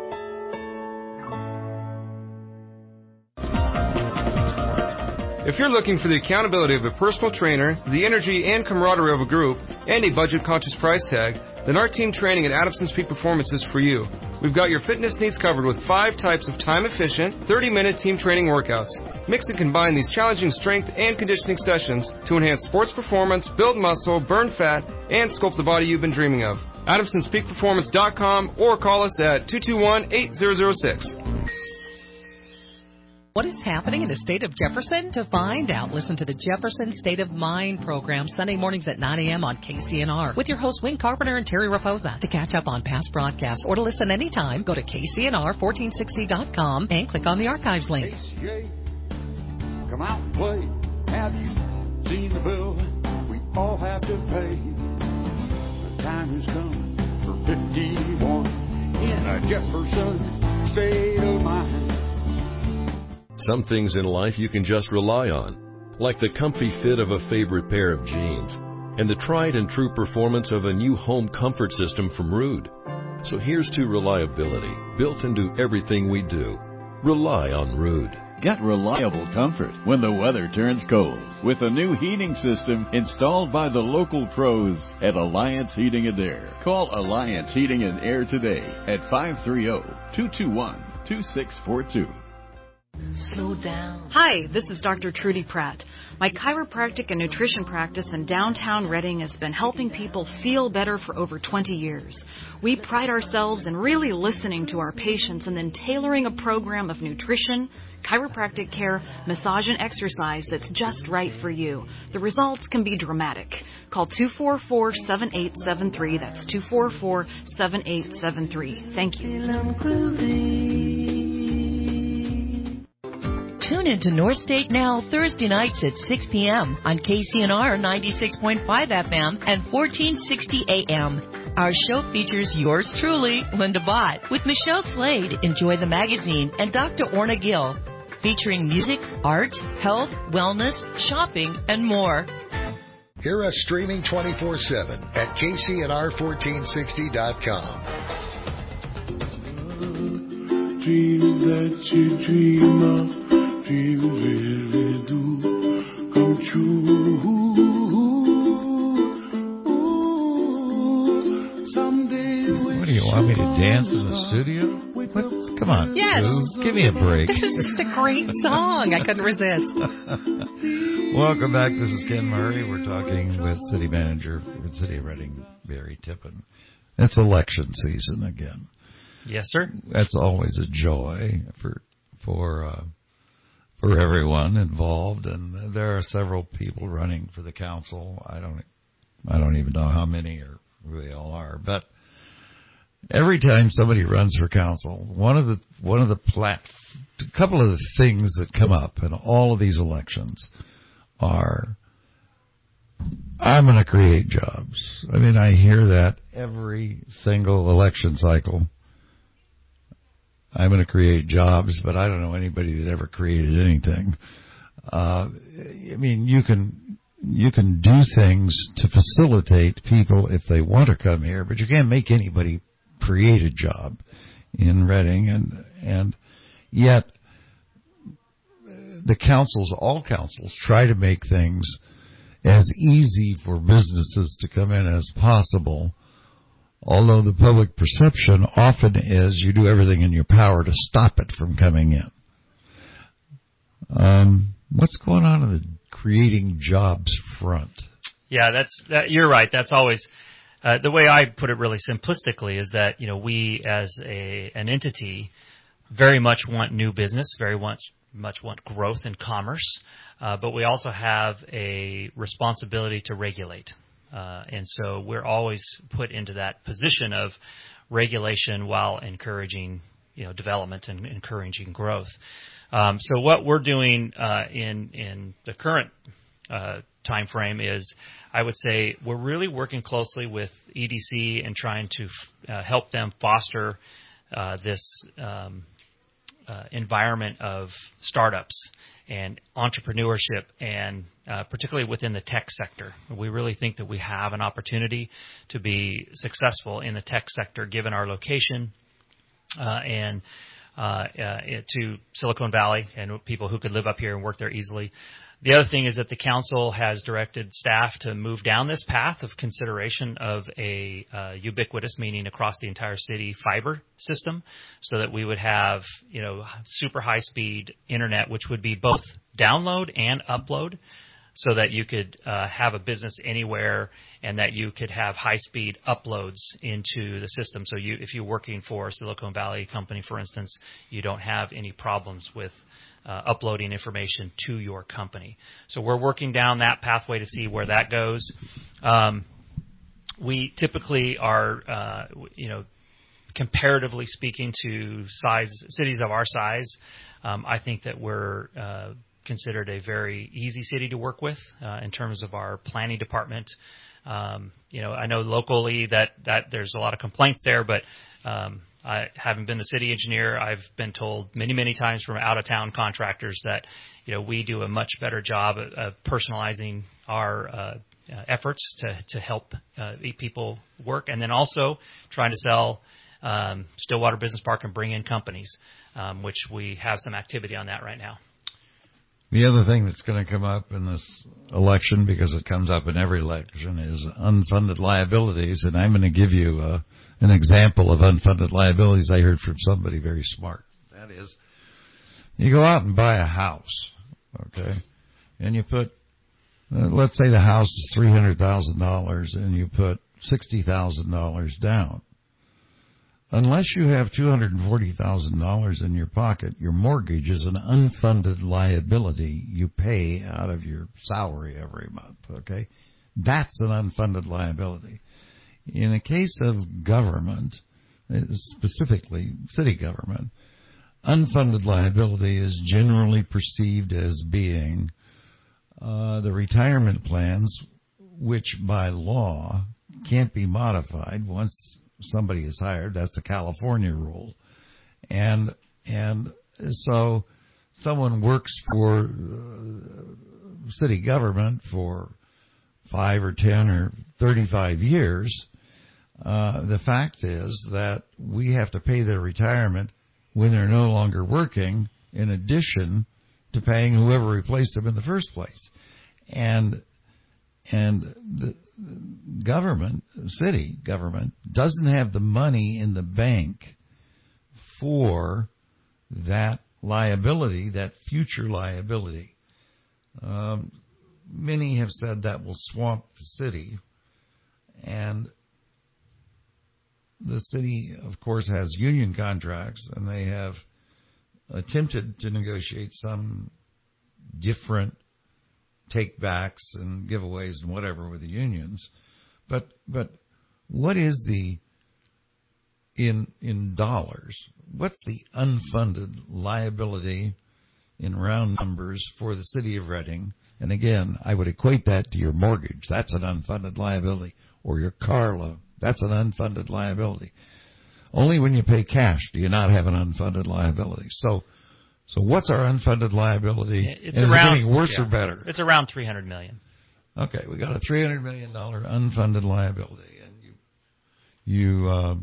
If you're looking for the accountability of a personal trainer, the energy and camaraderie of a group, and a budget-conscious price tag, then our team training at Adamson's Peak Performance is for you. We've got your fitness needs covered with 5 types of time-efficient, 30-minute team training workouts. Mix and combine these challenging strength and conditioning sessions to enhance sports performance, build muscle, burn fat, and sculpt the body you've been dreaming of. AdamsonsPeakPerformance.com or call us at 221-8006. What is happening in the state of Jefferson? To find out, listen to the Jefferson State of Mind program Sunday mornings at 9 a.m. on KCNR with your hosts Wayne Carpenter and Terry Raposa. To catch up on past broadcasts or to listen anytime, go to KCNR1460.com and click on the archives link. Come out and play. Have you seen the bill we all have to pay? The time has come for 51 in a Jefferson State of Mind. Some things in life you can just rely on, like the comfy fit of a favorite pair of jeans and the tried and true performance of a new home comfort system from Ruud. So here's to reliability, built into everything we do. Rely on Ruud. Get reliable comfort when the weather turns cold with a new heating system installed by the local pros at Alliance Heating and Air. Call Alliance Heating and Air today at 530-221-2642. Slow down. Hi, this is Dr. Trudy Pratt. My chiropractic and nutrition practice in downtown Reading has been helping people feel better for over 20 years. We pride ourselves in really listening to our patients and then tailoring a program of nutrition, chiropractic care, massage, and exercise that's just right for you. The results can be dramatic. Call 244-7873. That's 244-7873. Thank you. Tune into North State Now Thursday nights at 6 p.m. on KCNR 96.5 FM and 1460 AM. Our show features yours truly, Linda Bott, with Michelle Slade, Enjoy the Magazine, and Dr. Orna Gill, featuring music, art, health, wellness, shopping, and more. Hear us streaming 24/7 at KCNR1460.com. Dreams that you dream of, dreams really do come true. Someday. What do you want me to dance in the studio? Come on, yes. Sue, give me a break. This is just a great song. I couldn't resist. Welcome back. This is Ken Murray. We're talking with City Manager for the City of Reading, Barry Tippin. It's election season again. Yes, sir. That's always a joy for everyone involved, and there are several people running for the council. I don't even know how many or who they all are, but every time somebody runs for council, a couple of the things that come up in all of these elections are, I'm going to create jobs. I mean, I hear that every single election cycle. I'm going to create jobs, but I don't know anybody that ever created anything. I mean, you can do things to facilitate people if they want to come here, but you can't make anybody create a job in Reading, and yet all councils try to make things as easy for businesses to come in as possible, although the public perception often is you do everything in your power to stop it from coming in. What's going on in the creating jobs front? Yeah, you're right. That's always the way I put it really simplistically is that, we as an entity very much want new business, very much want growth and commerce, but we also have a responsibility to regulate. And so we're always put into that position of regulation while encouraging, development and encouraging growth. So what we're doing in the current time frame is, I would say, we're really working closely with EDC and trying to help them foster this environment of startups and entrepreneurship, and particularly within the tech sector. We really think that we have an opportunity to be successful in the tech sector given our location and to Silicon Valley and people who could live up here and work there easily. The other thing is that the council has directed staff to move down this path of consideration of a ubiquitous, meaning across the entire city, fiber system, so that we would have, super high-speed internet, which would be both download and upload, so that you could have a business anywhere and that you could have high-speed uploads into the system. So if you're working for a Silicon Valley company, for instance, you don't have any problems with uploading information to your company. So we're working down that pathway to see where that goes. We typically are, comparatively speaking to cities of our size, I think that we're considered a very easy city to work with in terms of our planning department. I know locally that there's a lot of complaints there, but I haven't been the city engineer. I've been told many, many times from out-of-town contractors that, we do a much better job of personalizing our efforts to help people work, and then also trying to sell Stillwater Business Park and bring in companies, which we have some activity on that right now. The other thing that's going to come up in this election, because it comes up in every election, is unfunded liabilities, and I'm going to give you an example of unfunded liabilities I heard from somebody very smart. That is, you go out and buy a house, okay, and you put, let's say the house is $300,000 and you put $60,000 down. Unless you have $240,000 in your pocket, your mortgage is an unfunded liability you pay out of your salary every month, okay? That's an unfunded liability. In the case of government, specifically city government, unfunded liability is generally perceived as being the retirement plans, which by law can't be modified once somebody is hired. That's the California rule. And so someone works for city government for 5 or 10 or 35 years. The fact is that we have to pay their retirement when they're no longer working, in addition to paying whoever replaced them in the first place. And the government, city government, doesn't have the money in the bank for that liability, that future liability. Many have said that will swamp the city, and the city, of course, has union contracts, and they have attempted to negotiate some different take-backs and giveaways and whatever with the unions. But what is the, in dollars, what's the unfunded liability in round numbers for the city of Reading? And again, I would equate that to your mortgage. That's an unfunded liability. Or your car loan. That's an unfunded liability. Only when you pay cash do you not have an unfunded liability. So what's our unfunded liability? It's is around, it getting worse or better? It's around $300 million. Okay, we got a $300 million unfunded liability, and you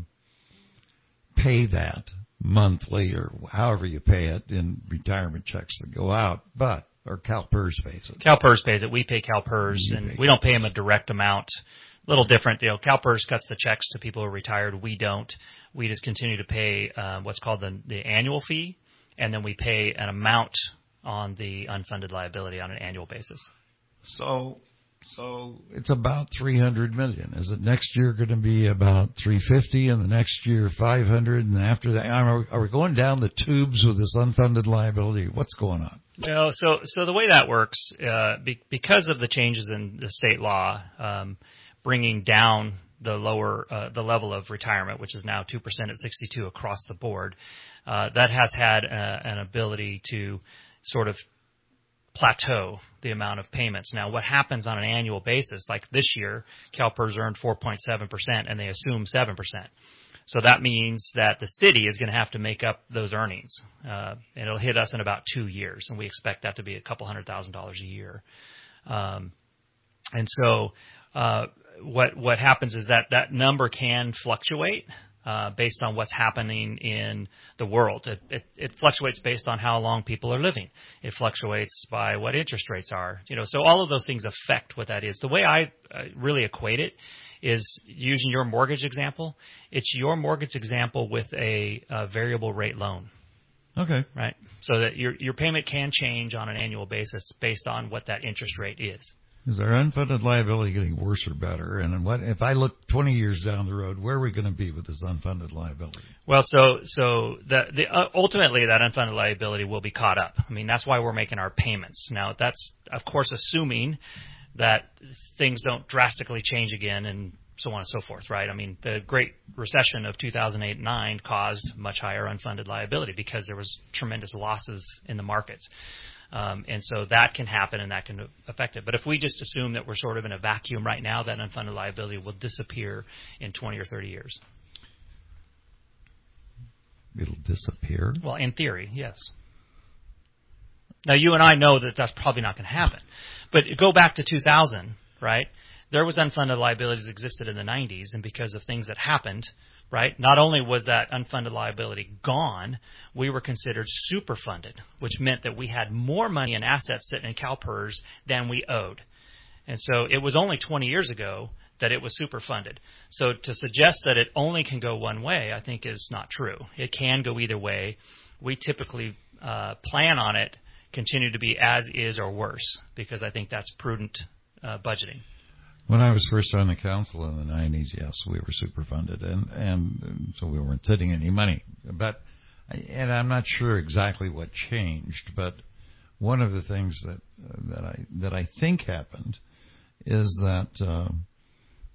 pay that monthly or however you pay it in retirement checks that go out, or CalPERS pays it. CalPERS pays it. We pay CalPERS, and we don't pay them a direct amount. A little different. CalPERS cuts the checks to people who are retired. We don't. We just continue to pay what's called the annual fee, and then we pay an amount on the unfunded liability on an annual basis. So it's about $300 million. Is it next year going to be about $350, and the next year $500, and after that, are we going down the tubes with this unfunded liability? What's going on? No. So the way that works, because of the changes in the state law, bringing down the level of retirement, which is now 2% at 62 across the board, that has had an ability to sort of plateau the amount of payments. Now, what happens on an annual basis, like this year, CalPERS earned 4.7%, and they assume 7%. So that means that the city is going to have to make up those earnings, and it'll hit us in about 2 years, and we expect that to be a couple $100,000 a year. And so what happens is that number can fluctuate based on what's happening in the world. It fluctuates based on how long people are living. It fluctuates by what interest rates are. So all of those things affect what that is. The way I really equate it is using your mortgage example. It's your mortgage example with a variable rate loan. Okay. Right? So that your payment can change on an annual basis based on what that interest rate is. Is our unfunded liability getting worse or better? And what if I look 20 years down the road, where are we going to be with this unfunded liability? Well, so ultimately that unfunded liability will be caught up. I mean, that's why we're making our payments. Now, that's, of course, assuming that things don't drastically change again and so on and so forth, right? I mean, the Great Recession of 2008-9 caused much higher unfunded liability because there was tremendous losses in the markets. And so that can happen and that can affect it. But if we just assume that we're sort of in a vacuum right now, that unfunded liability will disappear in 20 or 30 years. It'll disappear? Well, in theory, yes. Now, you and I know that that's probably not going to happen. But go back to 2000, right? There was unfunded liabilities that existed in the 90s, and because of things that happened, right, not only was that unfunded liability gone, we were considered superfunded, which meant that we had more money and assets sitting in CalPERS than we owed. And so it was only 20 years ago that it was superfunded. So to suggest that it only can go one way, I think is not true. It can go either way. We typically plan on it continue to be as is or worse, because I think that's prudent budgeting. When I was first on the council in the 90s, yes, we were superfunded, and so we weren't sitting any money. And I'm not sure exactly what changed, but one of the things that I think happened is that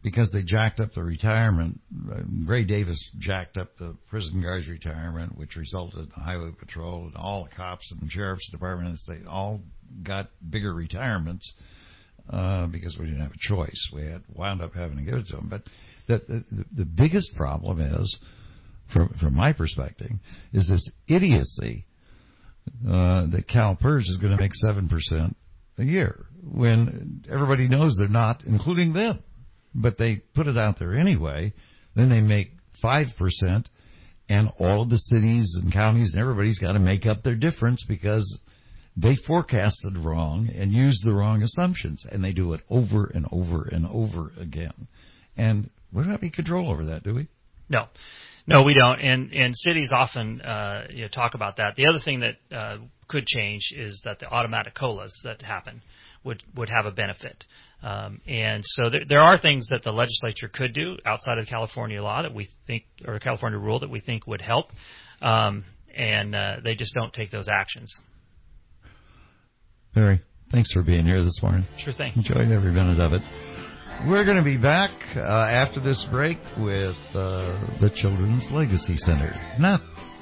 because they jacked up the retirement. Gray Davis jacked up the prison guards' retirement, which resulted in the Highway Patrol and all the cops and the Sheriff's Department. They all got bigger retirements because we didn't have a choice. We had wound up having to give it to them. But the biggest problem is, from my perspective, is this idiocy that CalPERS is going to make 7% a year when everybody knows they're not, including them. But they put it out there anyway. Then they make 5%, and all of the cities and counties and everybody's got to make up their difference because they forecasted wrong and used the wrong assumptions, and they do it over and over and over again. And we don't have any control over that, do we? No, we don't. And cities often talk about that. The other thing that could change is that the automatic COLAs that happen would have a benefit. And so there are things that the legislature could do outside of California law that we think, or California rule that we think would help. And they just don't take those actions. Barry, thanks for being here this morning. Sure thing. Enjoyed every minute of it. We're going to be back after this break with the Children's Legacy Center. Now,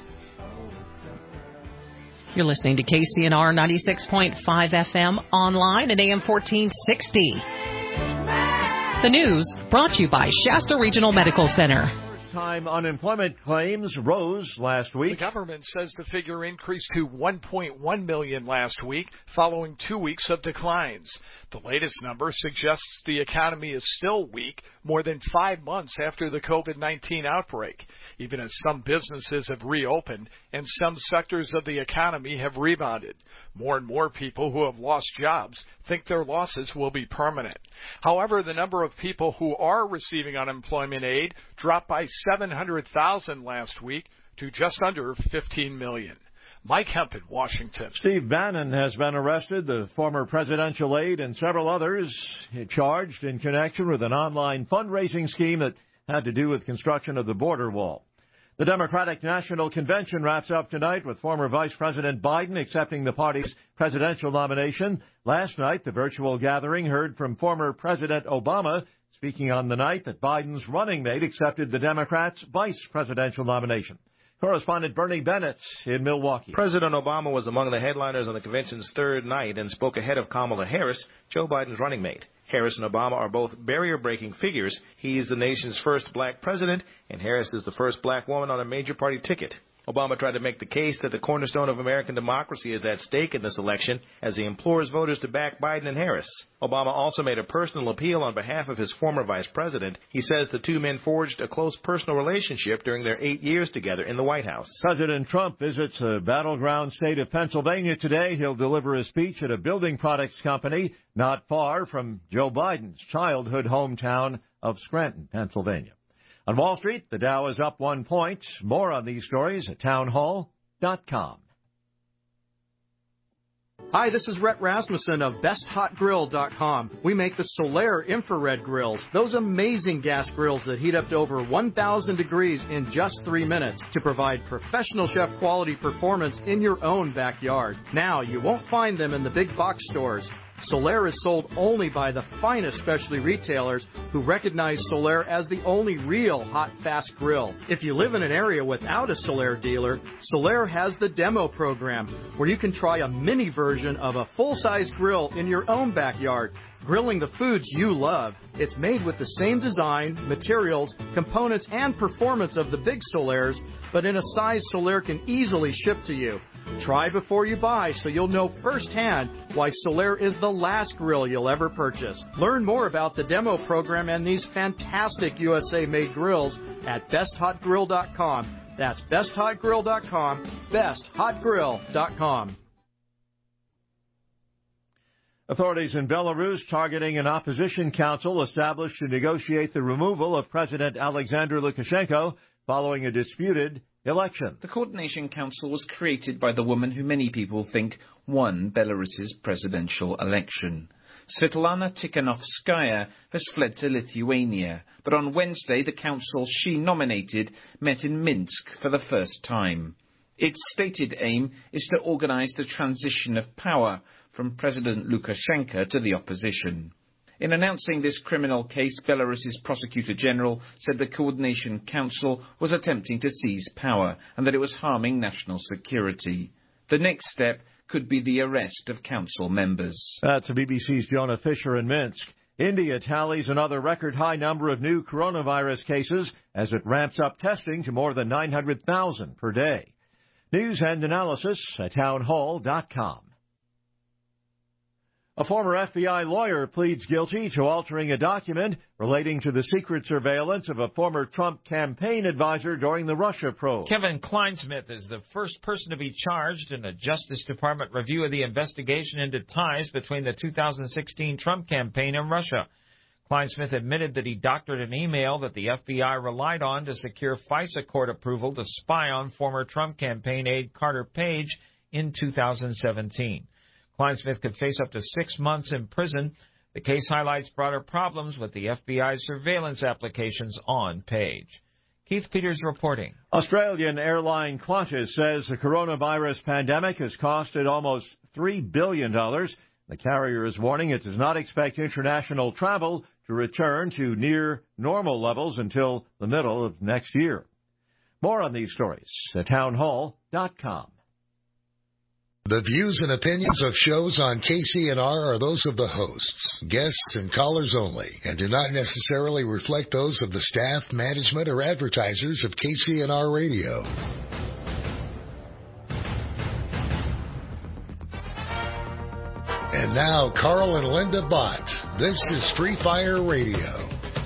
you're listening to KCNR 96.5 FM online at AM 1460. The news brought to you by Shasta Regional Medical Center. First-time unemployment claims rose last week. The government says the figure increased to 1.1 million last week, following 2 weeks of declines. The latest number suggests the economy is still weak more than 5 months after the COVID-19 outbreak, even as some businesses have reopened and some sectors of the economy have rebounded. More and more people who have lost jobs think their losses will be permanent. However, the number of people who are receiving unemployment aid dropped by 700,000 last week to just under 15 million. Mike Hemp in Washington. Steve Bannon has been arrested, the former presidential aide, and several others charged in connection with an online fundraising scheme that had to do with construction of the border wall. The Democratic National Convention wraps up tonight with former Vice President Biden accepting the party's presidential nomination. Last night, the virtual gathering heard from former President Obama speaking on the night that Biden's running mate accepted the Democrats' vice presidential nomination. Correspondent Bernie Bennett in Milwaukee. President Obama was among the headliners on the convention's third night and spoke ahead of Kamala Harris, Joe Biden's running mate. Harris and Obama are both barrier-breaking figures. He is the nation's first black president, and Harris is the first black woman on a major party ticket. Obama tried to make the case that the cornerstone of American democracy is at stake in this election as he implores voters to back Biden and Harris. Obama also made a personal appeal on behalf of his former vice president. He says the two men forged a close personal relationship during their 8 years together in the White House. President Trump visits a battleground state of Pennsylvania today. He'll deliver a speech at a building products company not far from Joe Biden's childhood hometown of Scranton, Pennsylvania. On Wall Street, the Dow is up 1 point. More on these stories at townhall.com. Hi, this is Rhett Rasmussen of BestHotGrill.com. We make the Solaire infrared grills, those amazing gas grills that heat up to over 1,000 degrees in just 3 minutes to provide professional chef quality performance in your own backyard. Now, you won't find them in the big box stores. Solaire is sold only by the finest specialty retailers who recognize Solaire as the only real hot, fast grill. If you live in an area without a Solaire dealer, Solaire has the demo program where you can try a mini version of a full-size grill in your own backyard, grilling the foods you love. It's made with the same design, materials, components, and performance of the big Solaires, but in a size Solaire can easily ship to you. Try before you buy so you'll know firsthand why Solaire is the last grill you'll ever purchase. Learn more about the demo program and these fantastic USA-made grills at BestHotGrill.com. That's BestHotGrill.com, BestHotGrill.com. Authorities in Belarus targeting an opposition council established to negotiate the removal of President Alexander Lukashenko following a disputed election. The Coordination Council was created by the woman who many people think won Belarus's presidential election. Svetlana Tikhanovskaya has fled to Lithuania, but on Wednesday the council she nominated met in Minsk for the first time. Its stated aim is to organize the transition of power from President Lukashenko to the opposition. In announcing this criminal case, Belarus's Prosecutor General said the Coordination Council was attempting to seize power and that it was harming national security. The next step could be the arrest of council members. That's BBC's Jonah Fisher in Minsk. India tallies another record-high number of new coronavirus cases as it ramps up testing to more than 900,000 per day. News and analysis at townhall.com. A former FBI lawyer pleads guilty to altering a document relating to the secret surveillance of a former Trump campaign advisor during the Russia probe. Kevin Kleinsmith is the first person to be charged in a Justice Department review of the investigation into ties between the 2016 Trump campaign and Russia. Kleinsmith admitted that he doctored an email that the FBI relied on to secure FISA court approval to spy on former Trump campaign aide Carter Page in 2017. Kleinsmith could face up to 6 months in prison. The case highlights broader problems with the FBI's surveillance applications on Page. Keith Peters reporting. Australian airline Qantas says the coronavirus pandemic has costed almost $3 billion. The carrier is warning it does not expect international travel to return to near normal levels until the middle of next year. More on these stories at townhall.com. The views and opinions of shows on KCNR are those of the hosts, guests, and callers only, and do not necessarily reflect those of the staff, management, or advertisers of KCNR Radio. And now, Carl and Linda Bott. This is Free Fire Radio.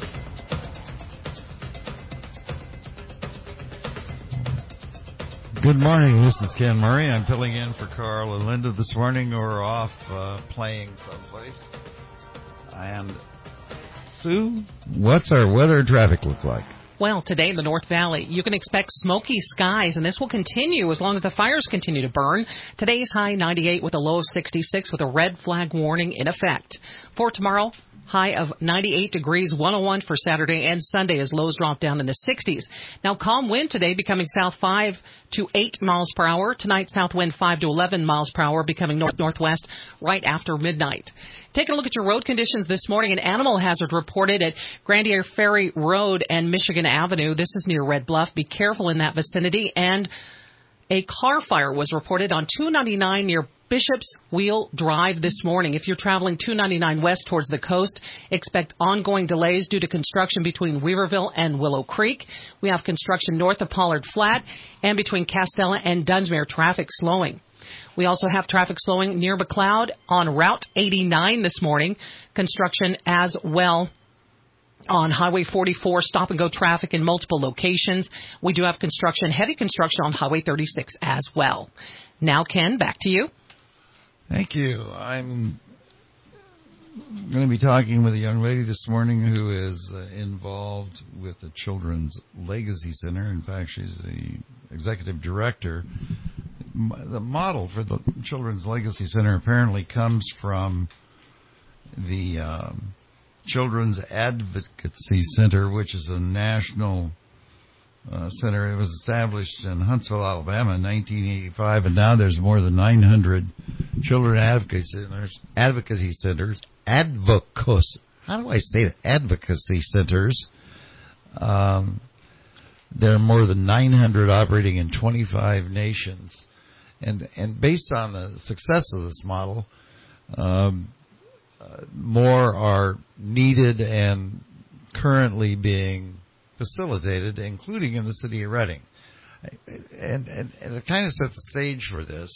Good morning, this is Ken Murray. I'm filling in for Carl and Linda this morning, who are off playing someplace. And Sue, what's our weather and traffic look like? Well, today in the North Valley, you can expect smoky skies, and this will continue as long as the fires continue to burn. Today's high 98 with a low of 66 with a red flag warning in effect. For tomorrow, high of 98 degrees, 101 for Saturday and Sunday as lows drop down in the 60s. Now, calm wind today becoming south 5 to 8 miles per hour. Tonight, south wind 5 to 11 miles per hour becoming north-northwest right after midnight. Taking a look at your road conditions this morning, an animal hazard reported at Grandier Ferry Road and Michigan Avenue. This is near Red Bluff. Be careful in that vicinity. And a car fire was reported on 299 near Bishop's Wheel Drive this morning. If you're traveling 299 west towards the coast, expect ongoing delays due to construction between Weaverville and Willow Creek. We have construction north of Pollard Flat and between Castella and Dunsmuir, traffic slowing. We also have traffic slowing near McLeod on Route 89 this morning. Construction as well on Highway 44, stop-and-go traffic in multiple locations. We do have construction, heavy construction on Highway 36 as well. Now, Ken, back to you. Thank you. I'm going to be talking with a young lady this morning who is involved with the Children's Legacy Center. In fact, she's the executive director. The model for the Children's Legacy Center apparently comes from the Children's Advocacy Center, which is a national center. It was established in Huntsville, Alabama in 1985, and now there's more than 900 children advocacy centers. How do I say that? Advocacy centers. There are more than 900 operating in 25 nations. And based on the success of this model, more are needed and currently being facilitated, including in the city of Reading. And to kind of set the stage for this,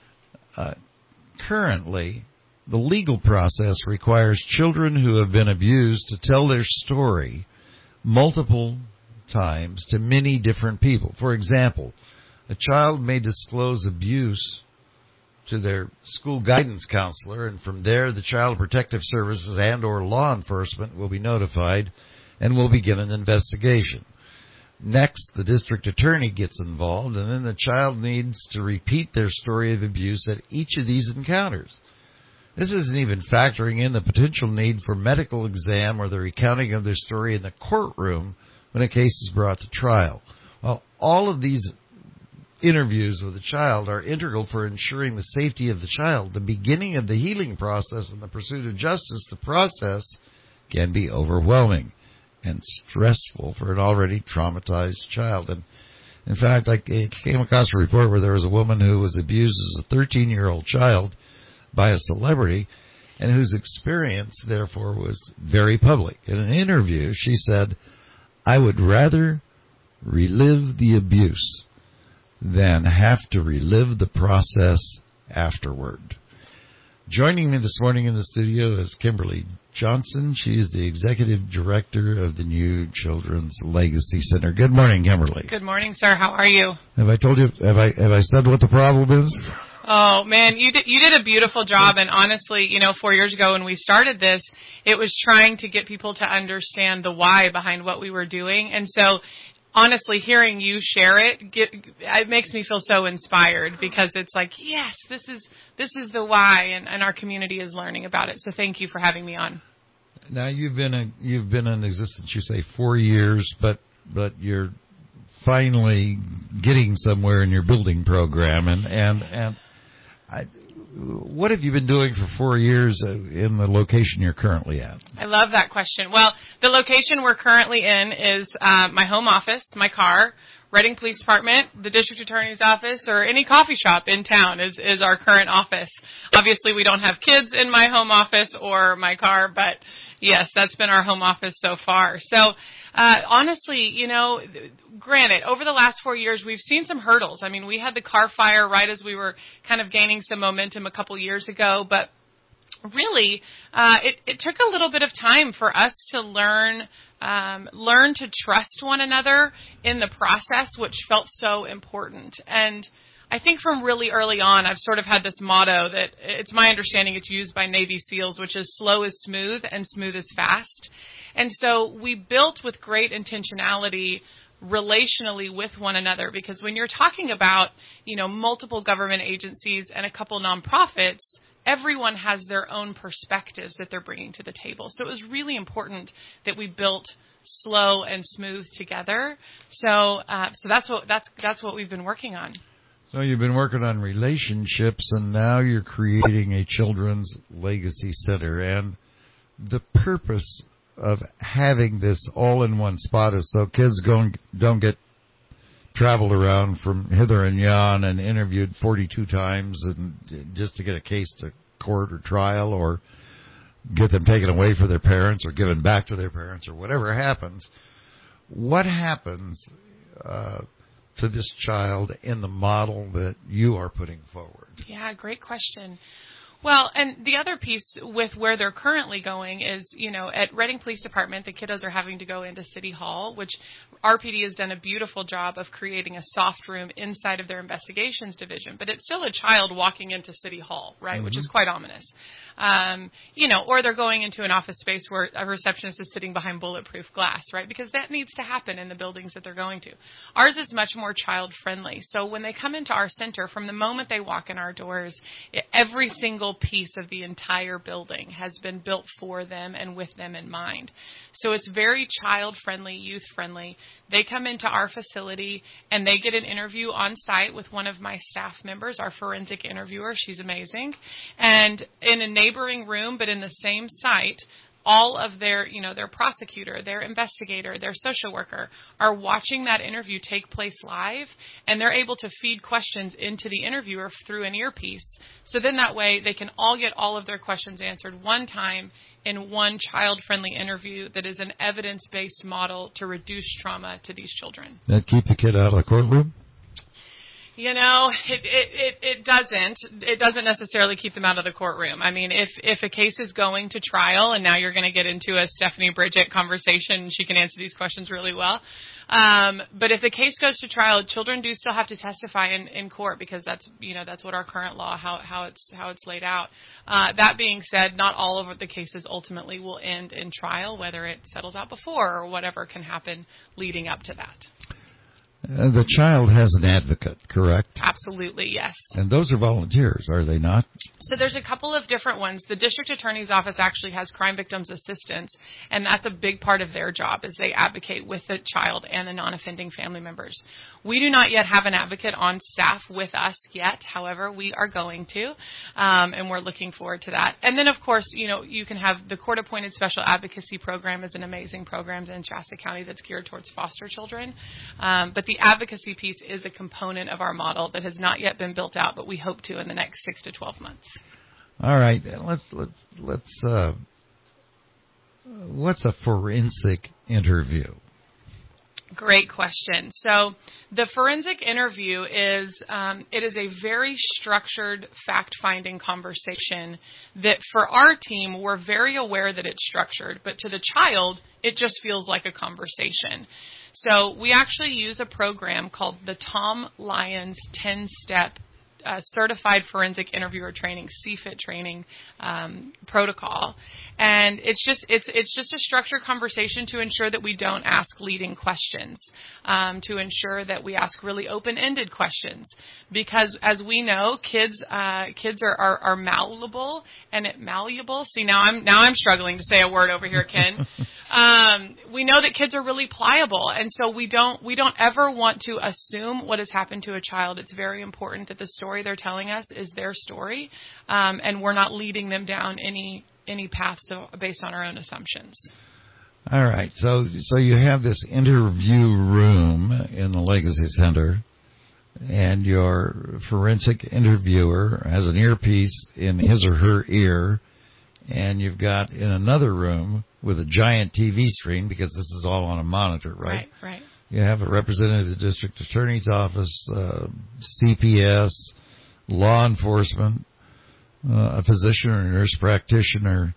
currently, the legal process requires children who have been abused to tell their story multiple times to many different people. For example, a child may disclose abuse to their school guidance counselor, and from there the Child Protective Services and or law enforcement will be notified and will begin an investigation. Next, the district attorney gets involved, and then the child needs to repeat their story of abuse at each of these encounters. This isn't even factoring in the potential need for medical exam or the recounting of their story in the courtroom when a case is brought to trial. Well, all of these interviews with a child are integral for ensuring the safety of the child. The beginning of the healing process and the pursuit of justice, the process can be overwhelming and stressful for an already traumatized child. And in fact, I came across a report where there was a woman who was abused as a 13-year-old child by a celebrity and whose experience, therefore, was very public. In an interview, she said, "I would rather relive the abuse than have to relive the process afterward." Joining me this morning in the studio is Kimberly Johnson. She is the Executive Director of the New Children's Legacy Center. Good morning, Kimberly. Good morning, sir. How are you? Have I told you, have I said what the problem is? Oh, man, you did a beautiful job. And honestly, 4 years ago when we started this, it was trying to get people to understand the why behind what we were doing. And so, honestly, hearing you share it makes me feel so inspired, because it's like, yes, this is the why, and our community is learning about it. So thank you for having me on. Now you've been in existence, you say 4 years, but you're finally getting somewhere in your building program, and what have you been doing for 4 years in the location you're currently at? I love that question. Well, the location we're currently in is my home office, my car, Reading Police Department, the District Attorney's Office, or any coffee shop in town is our current office. Obviously, we don't have kids in my home office or my car, but yes, that's been our home office so far. So, honestly, granted, over the last 4 years, we've seen some hurdles. I mean, we had the car fire right as we were kind of gaining some momentum a couple years ago, but really, it took a little bit of time for us to learn to trust one another in the process, which felt so important. And I think from really early on, I've sort of had this motto that it's my understanding it's used by Navy SEALs, which is slow is smooth and smooth is fast. And so we built with great intentionality relationally with one another, because when you're talking about, multiple government agencies and a couple nonprofits, everyone has their own perspectives that they're bringing to the table. So it was really important that we built slow and smooth together. So that's what we've been working on. So you've been working on relationships, and now you're creating a Children's Legacy Center. And the purpose of having this all in one spot is so kids don't get traveled around from hither and yon and interviewed 42 times and just to get a case to court or trial, or get them taken away from their parents or given back to their parents, or whatever happens. What happens to this child in the model that you are putting forward? Yeah, great question. Well, and the other piece with where they're currently going is, at Reading Police Department, the kiddos are having to go into City Hall, which RPD has done a beautiful job of creating a soft room inside of their investigations division. But it's still a child walking into City Hall, right, mm-hmm. which is quite ominous. Or they're going into an office space where a receptionist is sitting behind bulletproof glass, right, because that needs to happen in the buildings that they're going to. Ours is much more child-friendly. So when they come into our center, from the moment they walk in our doors, every single piece of the entire building has been built for them and with them in mind. So it's very child-friendly, youth-friendly. They come into our facility and they get an interview on site with one of my staff members, our forensic interviewer. She's amazing. And in a neighboring room, but in the same site, all of their prosecutor, their investigator, their social worker are watching that interview take place live, and they're able to feed questions into the interviewer through an earpiece. So then that way they can all get all of their questions answered one time in one child-friendly interview that is an evidence-based model to reduce trauma to these children. That keep the kid out of the courtroom? It doesn't. It doesn't necessarily keep them out of the courtroom. I mean, if a case is going to trial, and now you're going to get into a Stephanie Bridget conversation, she can answer these questions really well. But if the case goes to trial, children do still have to testify in court, because that's what our current law, how it's laid out. That being said, not all of the cases ultimately will end in trial, whether it settles out before or whatever can happen leading up to that. The child has an advocate, correct? Absolutely, yes. And those are volunteers, are they not? So there's a couple of different ones. The district attorney's office actually has crime victims assistants, and that's a big part of their job is they advocate with the child and the non-offending family members. We do not yet have an advocate on staff with us yet. However, we are going to, and we're looking forward to that. And then, of course, you can have the court-appointed special advocacy program is an amazing program in Shasta County that's geared towards foster children. But the advocacy piece is a component of our model that has not yet been built out, but we hope to in the next 6 to 12 months. All right, let's what's a forensic interview? Great question. So the forensic interview is it is a very structured fact-finding conversation that for our team, we're very aware that it's structured, but to the child, it just feels like a conversation. So we actually use a program called the Tom Lyons 10-Step Certified Forensic Interviewer Training, CFIT training protocol. And it's just a structured conversation to ensure that we don't ask leading questions, to ensure that we ask really open-ended questions. Because as we know, kids are malleable and malleable. See, now I'm struggling to say a word over here, Ken. We know that kids are really pliable, and so we don't ever want to assume what has happened to a child. It's very important that the story they're telling us is their story, and we're not leading them down any paths based on our own assumptions. All right, so you have this interview room in the Legacy Center, and your forensic interviewer has an earpiece in his or her ear, and you've got in another room with a giant TV screen, because this is all on a monitor, right? Right. You have a representative of the district attorney's office, CPS, law enforcement, a physician or nurse practitioner,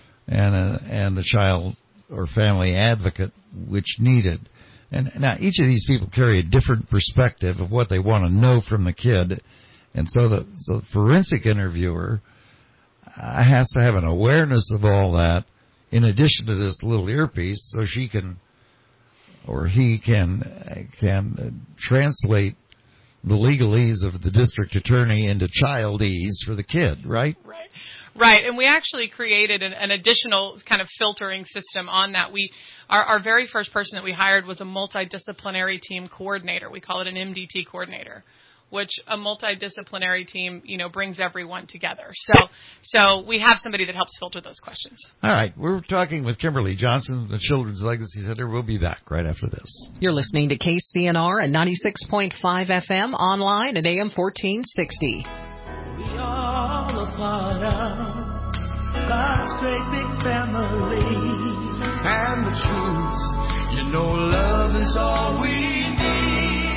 and a child or family advocate, which needed. And now each of these people carry a different perspective of what they want to know from the kid, and so the forensic interviewer has to have an awareness of all that, in addition to this little earpiece, so she can or he can translate the legalese of the district attorney into childese for the kid, right? Right, and we actually created an additional kind of filtering system on that. Our very first person that we hired was a multidisciplinary team coordinator. We call it an MDT coordinator, which a multidisciplinary team, brings everyone together. So we have somebody that helps filter those questions. All right. We're talking with Kimberly Johnson, the Children's Legacy Center. We'll be back right after this. You're listening to KCNR at 96.5 FM, online at AM 1460. We all a part of God's great big family. And the truth, love is all we need.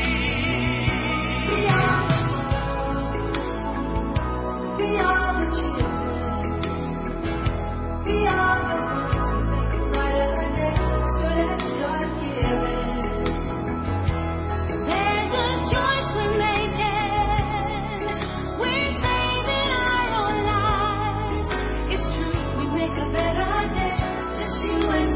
We are the children. We are the ones who make it bright every day. So let's start giving. There's a choice we're making. We're saving our own lives. It's true, we make a better day. Just you and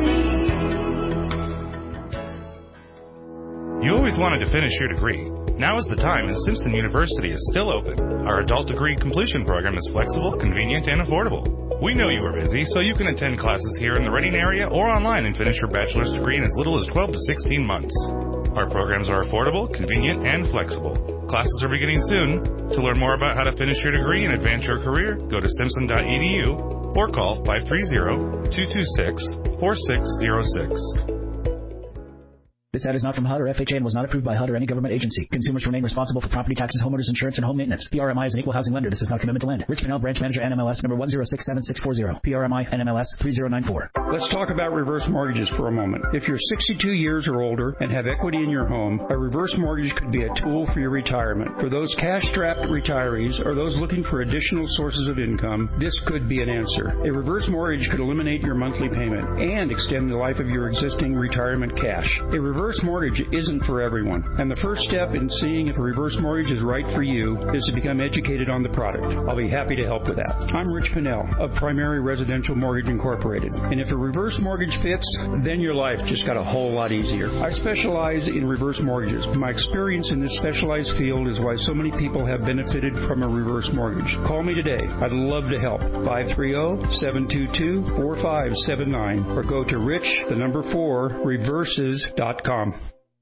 me. You always wanted to finish your degree. Now is the time, and Simpson University is still open. Our adult degree completion program is flexible, convenient, and affordable. We know you are busy, so you can attend classes here in the Reading area or online and finish your bachelor's degree in as little as 12 to 16 months. Our programs are affordable, convenient, and flexible. Classes are beginning soon. To learn more about how to finish your degree and advance your career, go to simpson.edu or call 530-226-4606. This ad is not from HUD or FHA and was not approved by HUD or any government agency. Consumers remain responsible for property taxes, homeowners insurance, and home maintenance. PRMI is an equal housing lender. This is not a commitment to lend. Rich Pinnell, branch manager, NMLS number 1067640. PRMI, NMLS 3094. Let's talk about reverse mortgages for a moment. If you're 62 years or older and have equity in your home, a reverse mortgage could be a tool for your retirement. For those cash-strapped retirees or those looking for additional sources of income, this could be an answer. A reverse mortgage could eliminate your monthly payment and extend the life of your existing retirement cash. A reverse reverse mortgage isn't for everyone, and the first step in seeing if a reverse mortgage is right for you is to become educated on the product. I'll be happy to help with that. I'm Rich Pinnell of Primary Residential Mortgage Incorporated, and if a reverse mortgage fits, then your life just got a whole lot easier. I specialize in reverse mortgages. My experience in this specialized field is why so many people have benefited from a reverse mortgage. Call me today. I'd love to help. 530-722-4579 or go to rich4reverses.com.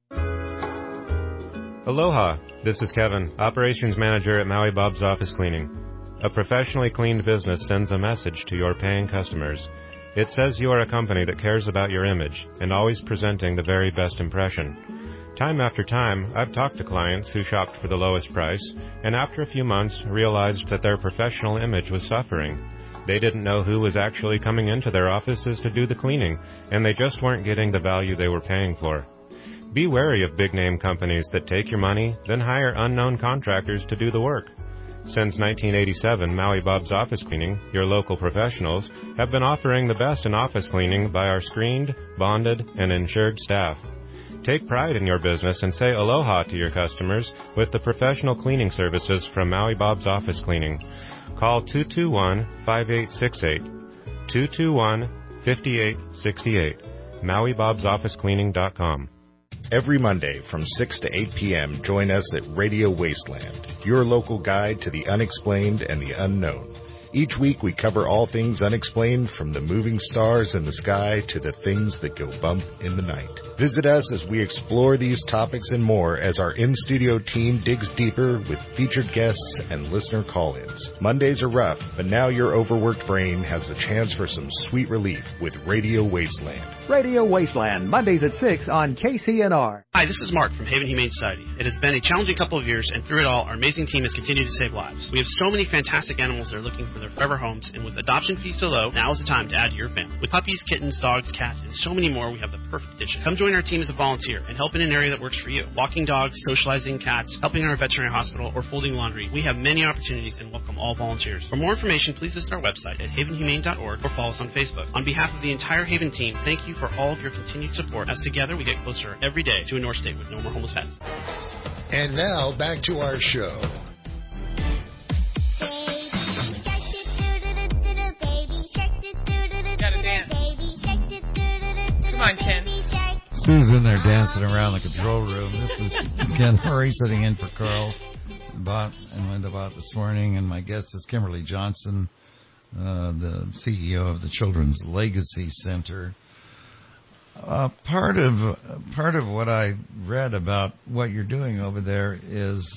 Aloha, this is Kevin, Operations Manager at Maui Bob's Office Cleaning. A professionally cleaned business sends a message to your paying customers. It says you are a company that cares about your image and always presenting the very best impression. Time after time, I've talked to clients who shopped for the lowest price and after a few months realized that their professional image was suffering. They didn't know who was actually coming into their offices to do the cleaning, and they just weren't getting the value they were paying for. Be wary of big-name companies that take your money, then hire unknown contractors to do the work. Since 1987, Maui Bob's Office Cleaning, your local professionals, have been offering the best in office cleaning by our screened, bonded, and insured staff. Take pride in your business and say aloha to your customers with the professional cleaning services from Maui Bob's Office Cleaning. Call 221-5868, 221-5868, MauiBob'sOfficeCleaning.com. Every Monday from 6 to 8 p.m., join us at Radio Wasteland, your local guide to the unexplained and the unknown. Each week we cover all things unexplained, from the moving stars in the sky to the things that go bump in the night. Visit us as we explore these topics and more as our in-studio team digs deeper with featured guests and listener call-ins. Mondays are rough, but now your overworked brain has a chance for some sweet relief with Radio Wasteland. Radio Wasteland, Mondays at 6 on KCNR. Hi, this is Mark from Haven Humane Society. It has been a challenging couple of years, and through it all, our amazing team has continued to save lives. We have so many fantastic animals that are looking for their forever homes, and with adoption fees so low, now is the time to add to your family. With puppies, kittens, dogs, cats, and so many more, we have the perfect addition. Come join our team as a volunteer and help in an area that works for you. Walking dogs, socializing cats, helping in our veterinary hospital, or folding laundry. We have many opportunities and welcome all volunteers. For more information, please visit our website at havenhumane.org or follow us on Facebook. On behalf of the entire Haven team, thank you for all of your continued support, as together we get closer every day to a North State with no more homeless pets. And now, back to our show. Gotta dance. Come on, Ken. Sue's in there dancing around the control room. This is Ken Murray sitting in for Carl Bott and Linda Bott this morning, and my guest is Kimberly Johnson, the CEO of the Children's Legacy Center. Part of what I read about what you're doing over there is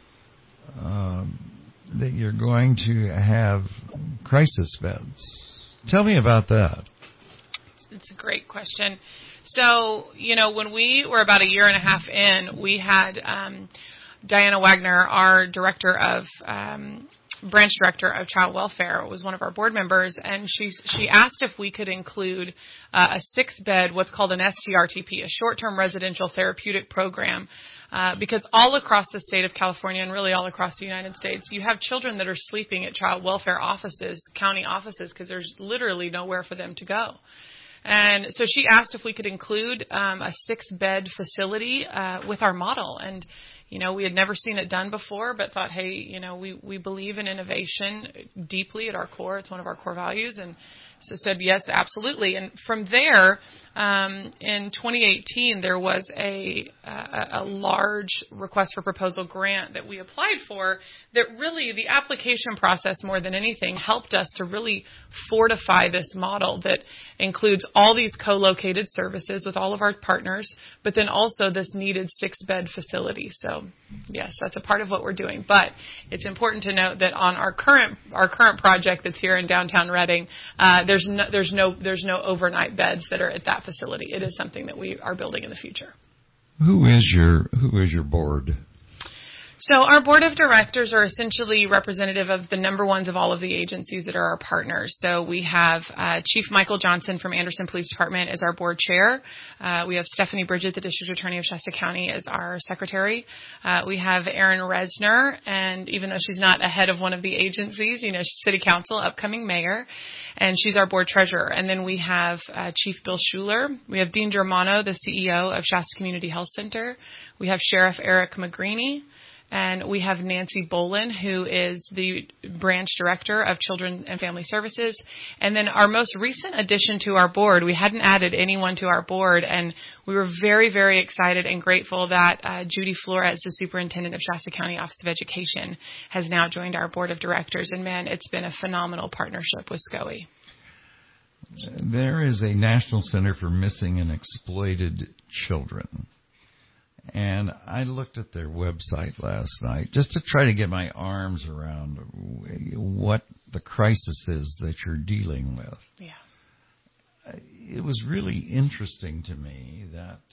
that you're going to have crisis beds. Tell me about that. It's a great question. So, when we were about a year and a half in, we had Diana Wagner, our branch director of child welfare, was one of our board members, and she asked if we could include a 6-bed, what's called an STRTP, a short-term residential therapeutic program, because all across the state of California and really all across the United States, you have children that are sleeping at child welfare offices, county offices, because there's literally nowhere for them to go. And so she asked if we could include a 6-bed facility with our model. And, we had never seen it done before, but thought, hey, we believe in innovation deeply at our core. It's one of our core values. And so said, yes, absolutely. And from there, in 2018, there was a large request for proposal grant that we applied for that really, the application process more than anything, helped us to really fortify this model that includes all these co-located services with all of our partners, but then also this needed 6-bed facility. So, yes, that's a part of what we're doing. But it's important to note that on our current project that's here in downtown Redding, there's no overnight beds that are at that facility. It is something that we are building in the future. Who is your board? So our board of directors are essentially representative of the number ones of all of the agencies that are our partners. So we have Chief Michael Johnson from Anderson Police Department as our board chair. We have Stephanie Bridget, the District Attorney of Shasta County, as our secretary. We have Erin Resner, and even though she's not a head of one of the agencies, she's city council, upcoming mayor, and she's our board treasurer. And then we have Chief Bill Schuler. We have Dean Germano, the CEO of Shasta Community Health Center. We have Sheriff Eric McGreeny. And we have Nancy Bolin, who is the branch director of Children and Family Services. And then our most recent addition to our board, we hadn't added anyone to our board, and we were very, very excited and grateful that Judy Flores, the superintendent of Shasta County Office of Education, has now joined our board of directors. And man, it's been a phenomenal partnership with SCOE. There is a National Center for Missing and Exploited Children. And I looked at their website last night just to try to get my arms around what the crisis is that you're dealing with. Yeah. It was really interesting to me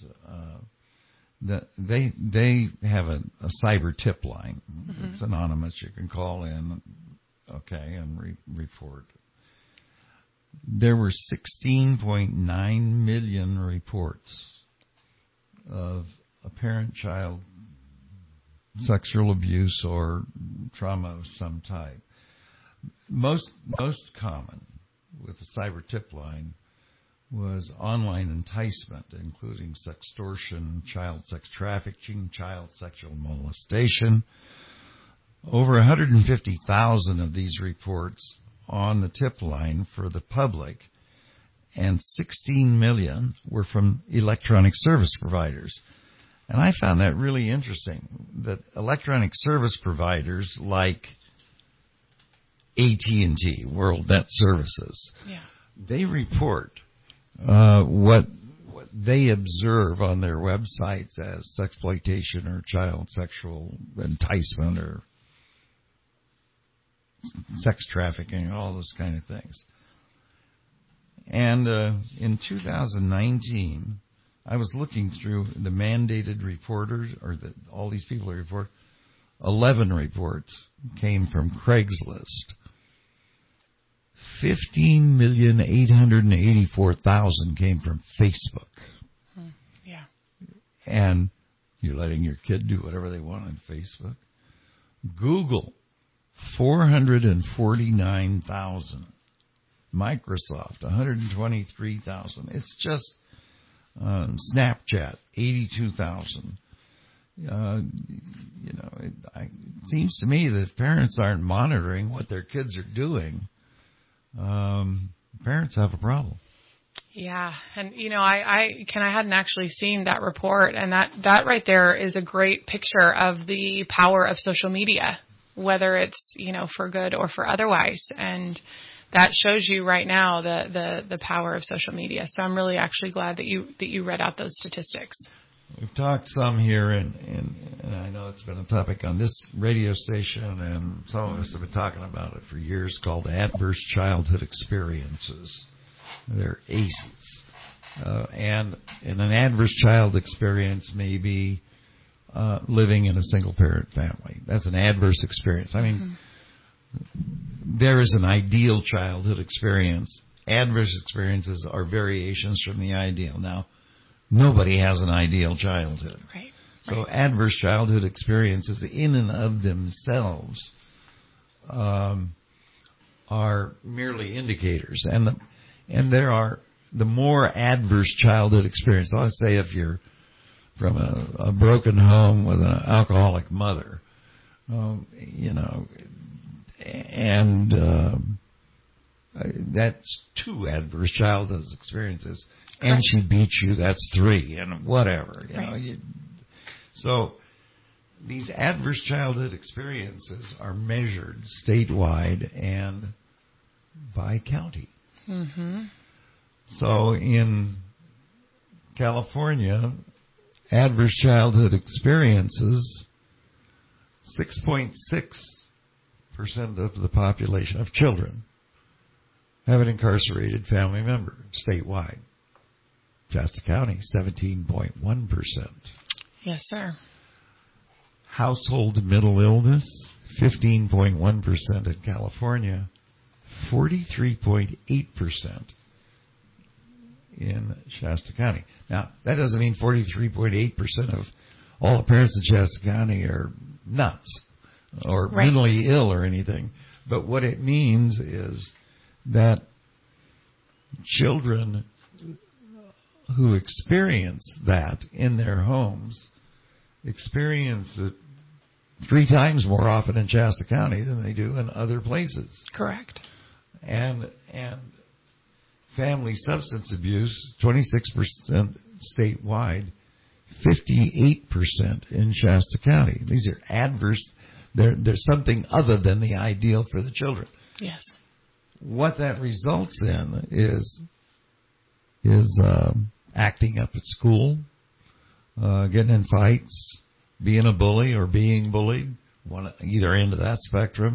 that they have a cyber tip line. Mm-hmm. It's anonymous. You can call in, and report. There were 16.9 million reports of parent-child sexual abuse or trauma of some type. Most common with the cyber tip line was online enticement, including sextortion, child sex trafficking, child sexual molestation. Over 150,000 of these reports on the tip line for the public, and 16 million were from electronic service providers. And I found that really interesting, that electronic service providers like AT&T, World Net Services, they report what they observe on their websites as sexploitation or child sexual enticement or sex trafficking and all those kind of things. And in 2019... I was looking through the mandated reporters, or all these people who report. 11 reports came from Craigslist. 15,884,000 came from Facebook. Yeah. And you're letting your kid do whatever they want on Facebook. Google, 449,000. Microsoft, 123,000. It's just Snapchat, 82,000. It seems to me that if parents aren't monitoring what their kids are doing, parents have a problem. Yeah, and I hadn't actually seen that report, and that right there is a great picture of the power of social media, whether it's for good or for otherwise, and that shows you right now the power of social media. So I'm really actually glad that you read out those statistics. We've talked some here, and I know it's been a topic on this radio station, and some of us have been talking about it for years, called adverse childhood experiences. They're ACEs. And an adverse child experience may be living in a single-parent family. That's an adverse experience. I mean, there is an ideal childhood experience. Adverse experiences are variations from the ideal. Now, nobody has an ideal childhood. Right. So adverse childhood experiences in and of themselves are merely indicators. And there are the more adverse childhood experience. Let's say if you're from a broken home with an alcoholic mother, and that's 2 adverse childhood experiences. Correct. And she beats you, that's 3, and whatever. So these adverse childhood experiences are measured statewide and by county. Mm-hmm. So in California, adverse childhood experiences, 6.6% of the population of children have an incarcerated family member statewide. Shasta County, 17.1%. Yes, sir. household mental illness, 15.1% in California, 43.8% in Shasta County. Now, that doesn't mean 43.8% of all the parents in Shasta County are nuts or mentally ill or anything. But what it means is that children who experience that in their homes experience it 3 times more often in Shasta County than they do in other places. Correct. And family substance abuse, 26% statewide, 58% in Shasta County. These are adverse. There's something other than the ideal for the children. Yes. What that results in is acting up at school, getting in fights, being a bully or being bullied, either end of that spectrum,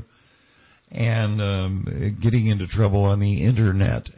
and getting into trouble on the internet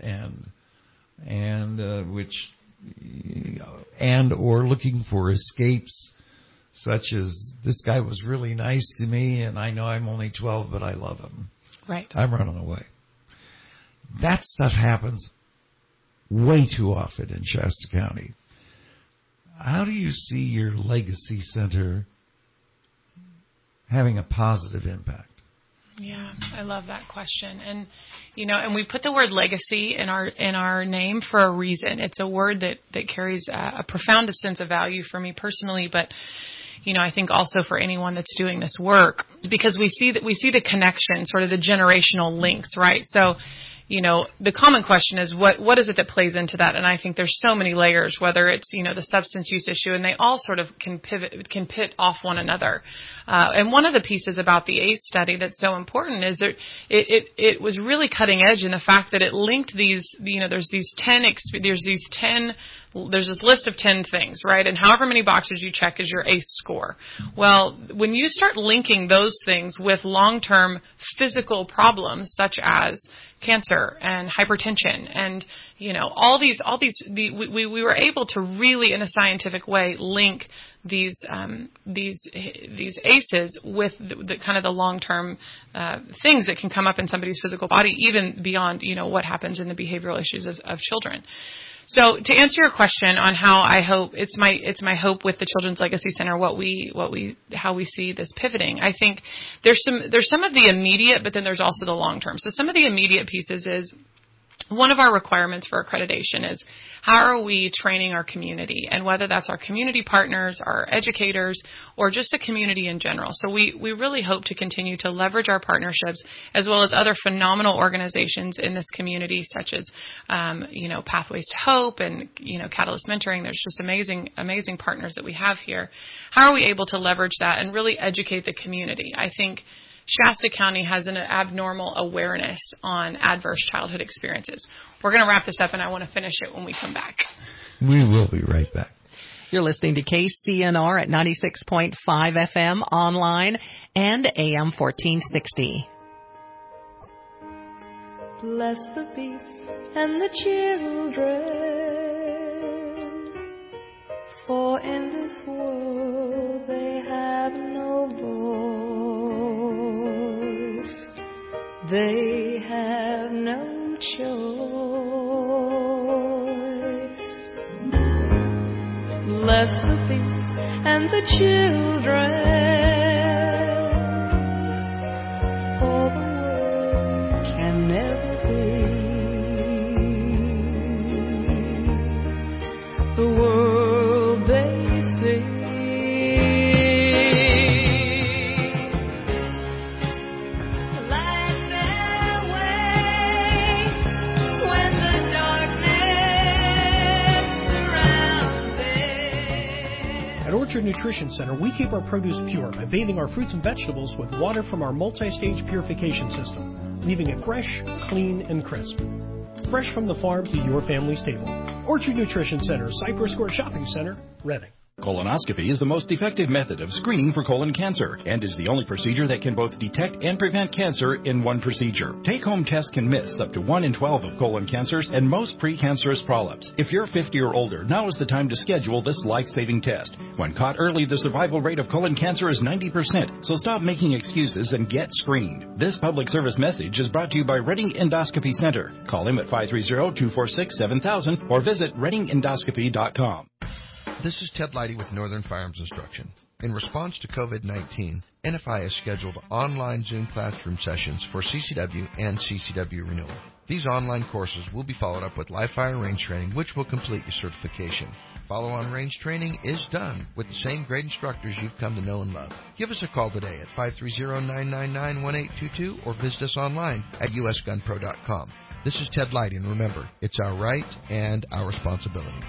or looking for escapes, such as this guy was really nice to me and I know I'm only 12 but I love him. Right. I'm running away. That stuff happens way too often in Shasta County. How do you see your legacy center having a positive impact? Yeah, I love that question. And and we put the word legacy in our name for a reason. It's a word that carries a profound sense of value for me personally, but I think also for anyone that's doing this work, because we see the connection, sort of the generational links, right? So the common question is what is it that plays into that? And I think there's so many layers, whether it's, the substance use issue, and they all sort of can pit off one another. And one of the pieces about the ACE study that's so important is that it was really cutting edge in the fact that it linked these, there's this list of 10 things, right? And however many boxes you check is your ACE score. Well, when you start linking those things with long-term physical problems such as cancer and hypertension and we were able to really in a scientific way link these ACEs with the kind of the long-term things that can come up in somebody's physical body, even beyond what happens in the behavioral issues of children. So to answer your question on how I hope it's my hope with the Children's Legacy Center, how we see this pivoting. I think there's some of the immediate, but then there's also the long term. So some of the immediate pieces is one of our requirements for accreditation is how are we training our community, and whether that's our community partners, our educators, or just the community in general. So we really hope to continue to leverage our partnerships as well as other phenomenal organizations in this community, such as Pathways to Hope and Catalyst Mentoring. There's just amazing partners that we have here. How are we able to leverage that and really educate the community? I think Shasta County has an abnormal awareness on adverse childhood experiences. We're going to wrap this up, and I want to finish it when we come back. We will be right back. You're listening to KCNR at 96.5 FM online and AM 1460. Bless the beasts and the children, for in this world they have no voice. They have no choice. Bless the beasts and the children, for the world can never be the world they see. At Orchard Nutrition Center, we keep our produce pure by bathing our fruits and vegetables with water from our multi-stage purification system, leaving it fresh, clean, and crisp. Fresh from the farm to your family's table. Orchard Nutrition Center, Cypress Square Shopping Center, Reading. Colonoscopy is the most effective method of screening for colon cancer and is the only procedure that can both detect and prevent cancer in one procedure. Take-home tests can miss up to 1 in 12 of colon cancers and most precancerous polyps. If you're 50 or older, now is the time to schedule this life-saving test. When caught early, the survival rate of colon cancer is 90%, so stop making excuses and get screened. This public service message is brought to you by Reading Endoscopy Center. Call him at 530-246-7000 or visit readingendoscopy.com. This is Ted Leidy with Northern Firearms Instruction. In response to COVID-19, NFI has scheduled online Zoom classroom sessions for CCW and CCW renewal. These online courses will be followed up with live fire range training, which will complete your certification. Follow-on range training is done with the same great instructors you've come to know and love. Give us a call today at 530-999-1822 or visit us online at usgunpro.com. This is Ted Leidy, and remember, it's our right and our responsibility.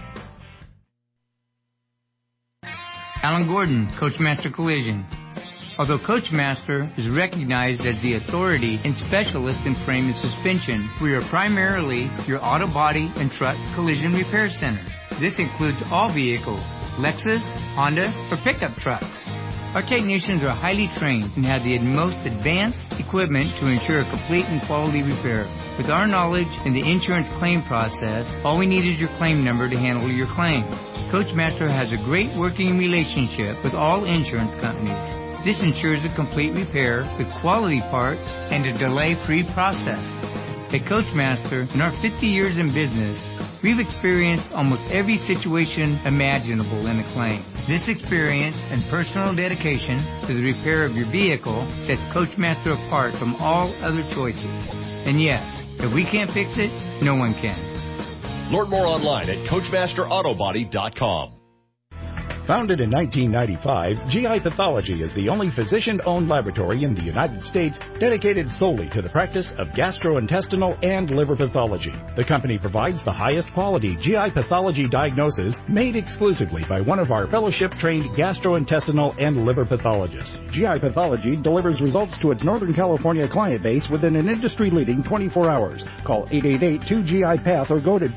Alan Gordon, Coachmaster Collision. Although Coachmaster is recognized as the authority and specialist in frame and suspension, we are primarily your auto body and truck collision repair center. This includes all vehicles, Lexus, Honda, or pickup trucks. Our technicians are highly trained and have the most advanced equipment to ensure a complete and quality repair. With our knowledge in the insurance claim process, all we need is your claim number to handle your claim. Coachmaster has a great working relationship with all insurance companies. This ensures a complete repair with quality parts and a delay-free process. At Coachmaster, in our 50 years in business, we've experienced almost every situation imaginable in a claim. This experience and personal dedication to the repair of your vehicle sets Coachmaster apart from all other choices. And yes, if we can't fix it, no one can. Learn more online at CoachmasterAutobody.com. Founded in 1995, GI Pathology is the only physician-owned laboratory in the United States dedicated solely to the practice of gastrointestinal and liver pathology. The company provides the highest quality GI pathology diagnosis made exclusively by one of our fellowship-trained gastrointestinal and liver pathologists. GI Pathology delivers results to its Northern California client base within an industry-leading 24 hours. Call 888-2GI-PATH or go to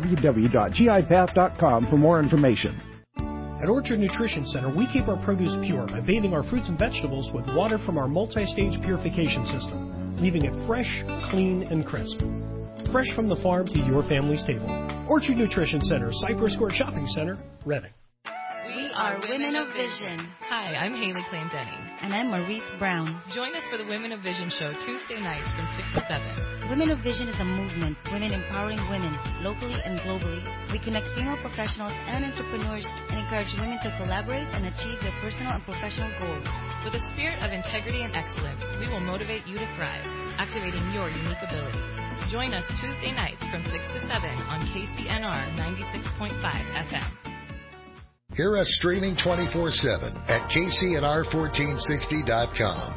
www.gipath.com for more information. At Orchard Nutrition Center, we keep our produce pure by bathing our fruits and vegetables with water from our multi-stage purification system, leaving it fresh, clean, and crisp. Fresh from the farm to your family's table. Orchard Nutrition Center, Cypress Square Shopping Center, Reading. We are Women of Vision. Hi, I'm Haley Clendenning. And I'm Maurice Brown. Join us for the Women of Vision show Tuesday nights from 6 to 7. Women of Vision is a movement, women empowering women, locally and globally. We connect female professionals and entrepreneurs and encourage women to collaborate and achieve their personal and professional goals. With a spirit of integrity and excellence, we will motivate you to thrive, activating your unique abilities. Join us Tuesday nights from 6 to 7 on KCNR 96.5 FM. Hear us streaming 24/7 at KCNR1460.com.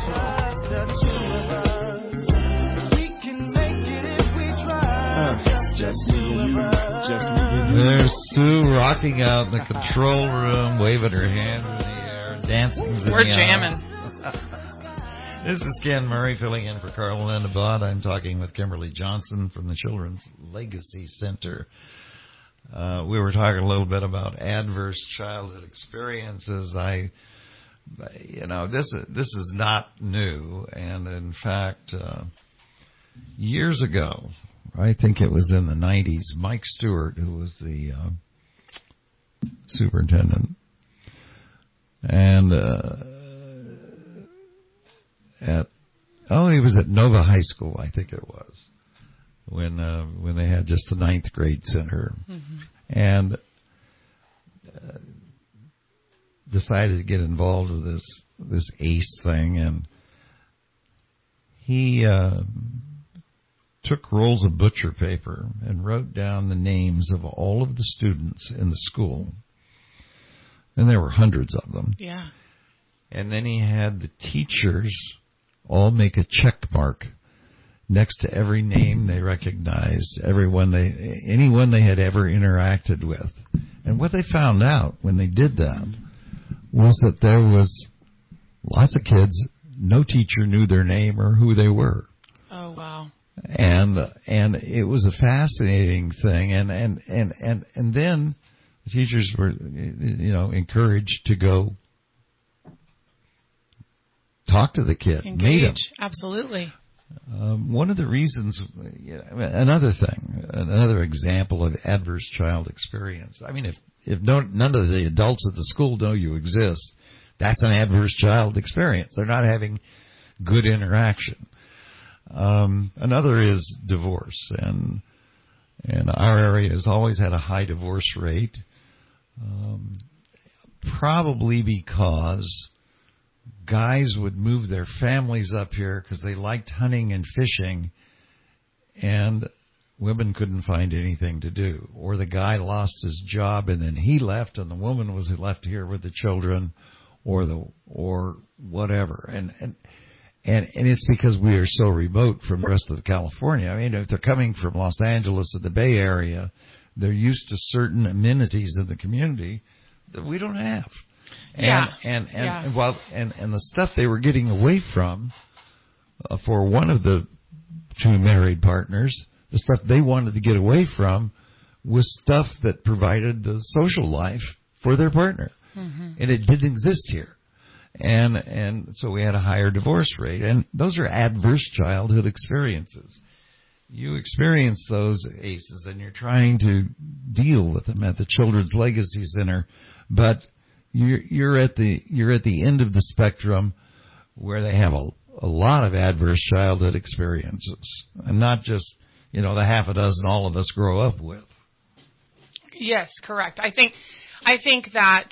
There's Sue rocking out in the control room, waving her hands in the air, dancing. We're jamming. This is Ken Murray filling in for Carl Landabod. I'm talking with Kimberly Johnson from the Children's Legacy Center. We were talking a little bit about adverse childhood experiences. This is not new, and in fact, years ago, I think it was in the 90s, Mike Stewart, who was the superintendent, and he was at Nova High School, I think it was, when they had just the 9th grade center, and decided to get involved with this ACE thing, and he took rolls of butcher paper and wrote down the names of all of the students in the school, and there were hundreds of them. Yeah. And then he had the teachers all make a check mark next to every name they recognized, anyone they had ever interacted with. And what they found out when they did that was that there was lots of kids, no teacher knew their name or who they were. Oh, wow. And it was a fascinating thing. And then teachers were, encouraged to go talk to the kid, meet him. Absolutely. One of the reasons, another example of adverse child experience. I mean, if none of the adults at the school know you exist, that's an adverse child experience. They're not having good interaction. Another is divorce, and our area has always had a high divorce rate, probably because guys would move their families up here because they liked hunting and fishing, and women couldn't find anything to do. Or the guy lost his job and then he left, and the woman was left here with the children, or whatever. And it's because we are so remote from the rest of California. I mean, if they're coming from Los Angeles or the Bay Area, they're used to certain amenities in the community that we don't have. And the stuff they were getting away from, for one of the two married partners, the stuff they wanted to get away from was stuff that provided the social life for their partner. Mm-hmm. And it didn't exist here. And so we had a higher divorce rate. And those are adverse childhood experiences. You experience those, ACEs, and you're trying to deal with them at the Children's Legacy Center, but you're at the end of the spectrum where they have a lot of adverse childhood experiences, and not just the half a dozen all of us grow up with. Yes, correct. I think that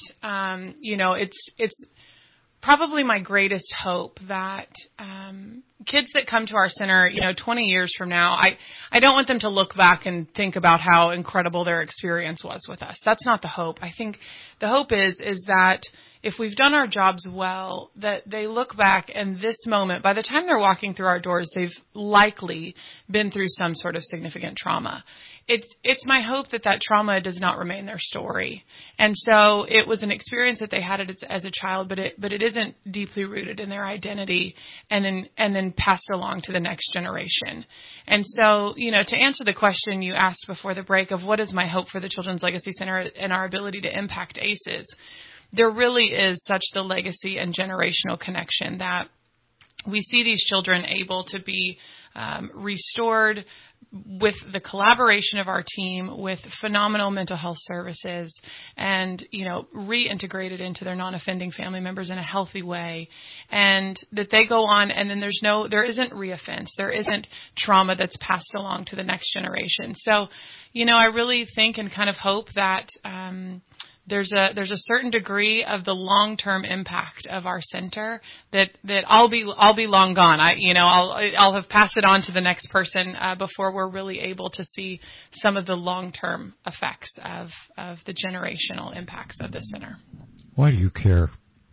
it's probably my greatest hope that kids that come to our center, 20 years from now, I don't want them to look back and think about how incredible their experience was with us. That's not the hope. I think the hope is that if we've done our jobs well, that they look back and this moment, by the time they're walking through our doors, they've likely been through some sort of significant trauma. It's my hope that trauma does not remain their story. And so it was an experience that they had as a child, but it isn't deeply rooted in their identity and then passed along to the next generation. And so, to answer the question you asked before the break of what is my hope for the Children's Legacy Center and our ability to impact ACEs, there really is such the legacy and generational connection that we see these children able to be restored with the collaboration of our team, with phenomenal mental health services, and, reintegrated into their non-offending family members in a healthy way, and that they go on, and then there isn't reoffense, there isn't trauma that's passed along to the next generation. So, I really think and kind of hope that, there's a certain degree of the long-term impact of our center that I'll be long gone. I'll have passed it on to the next person before we're really able to see some of the long-term effects of the generational impacts of the center. Why do you care?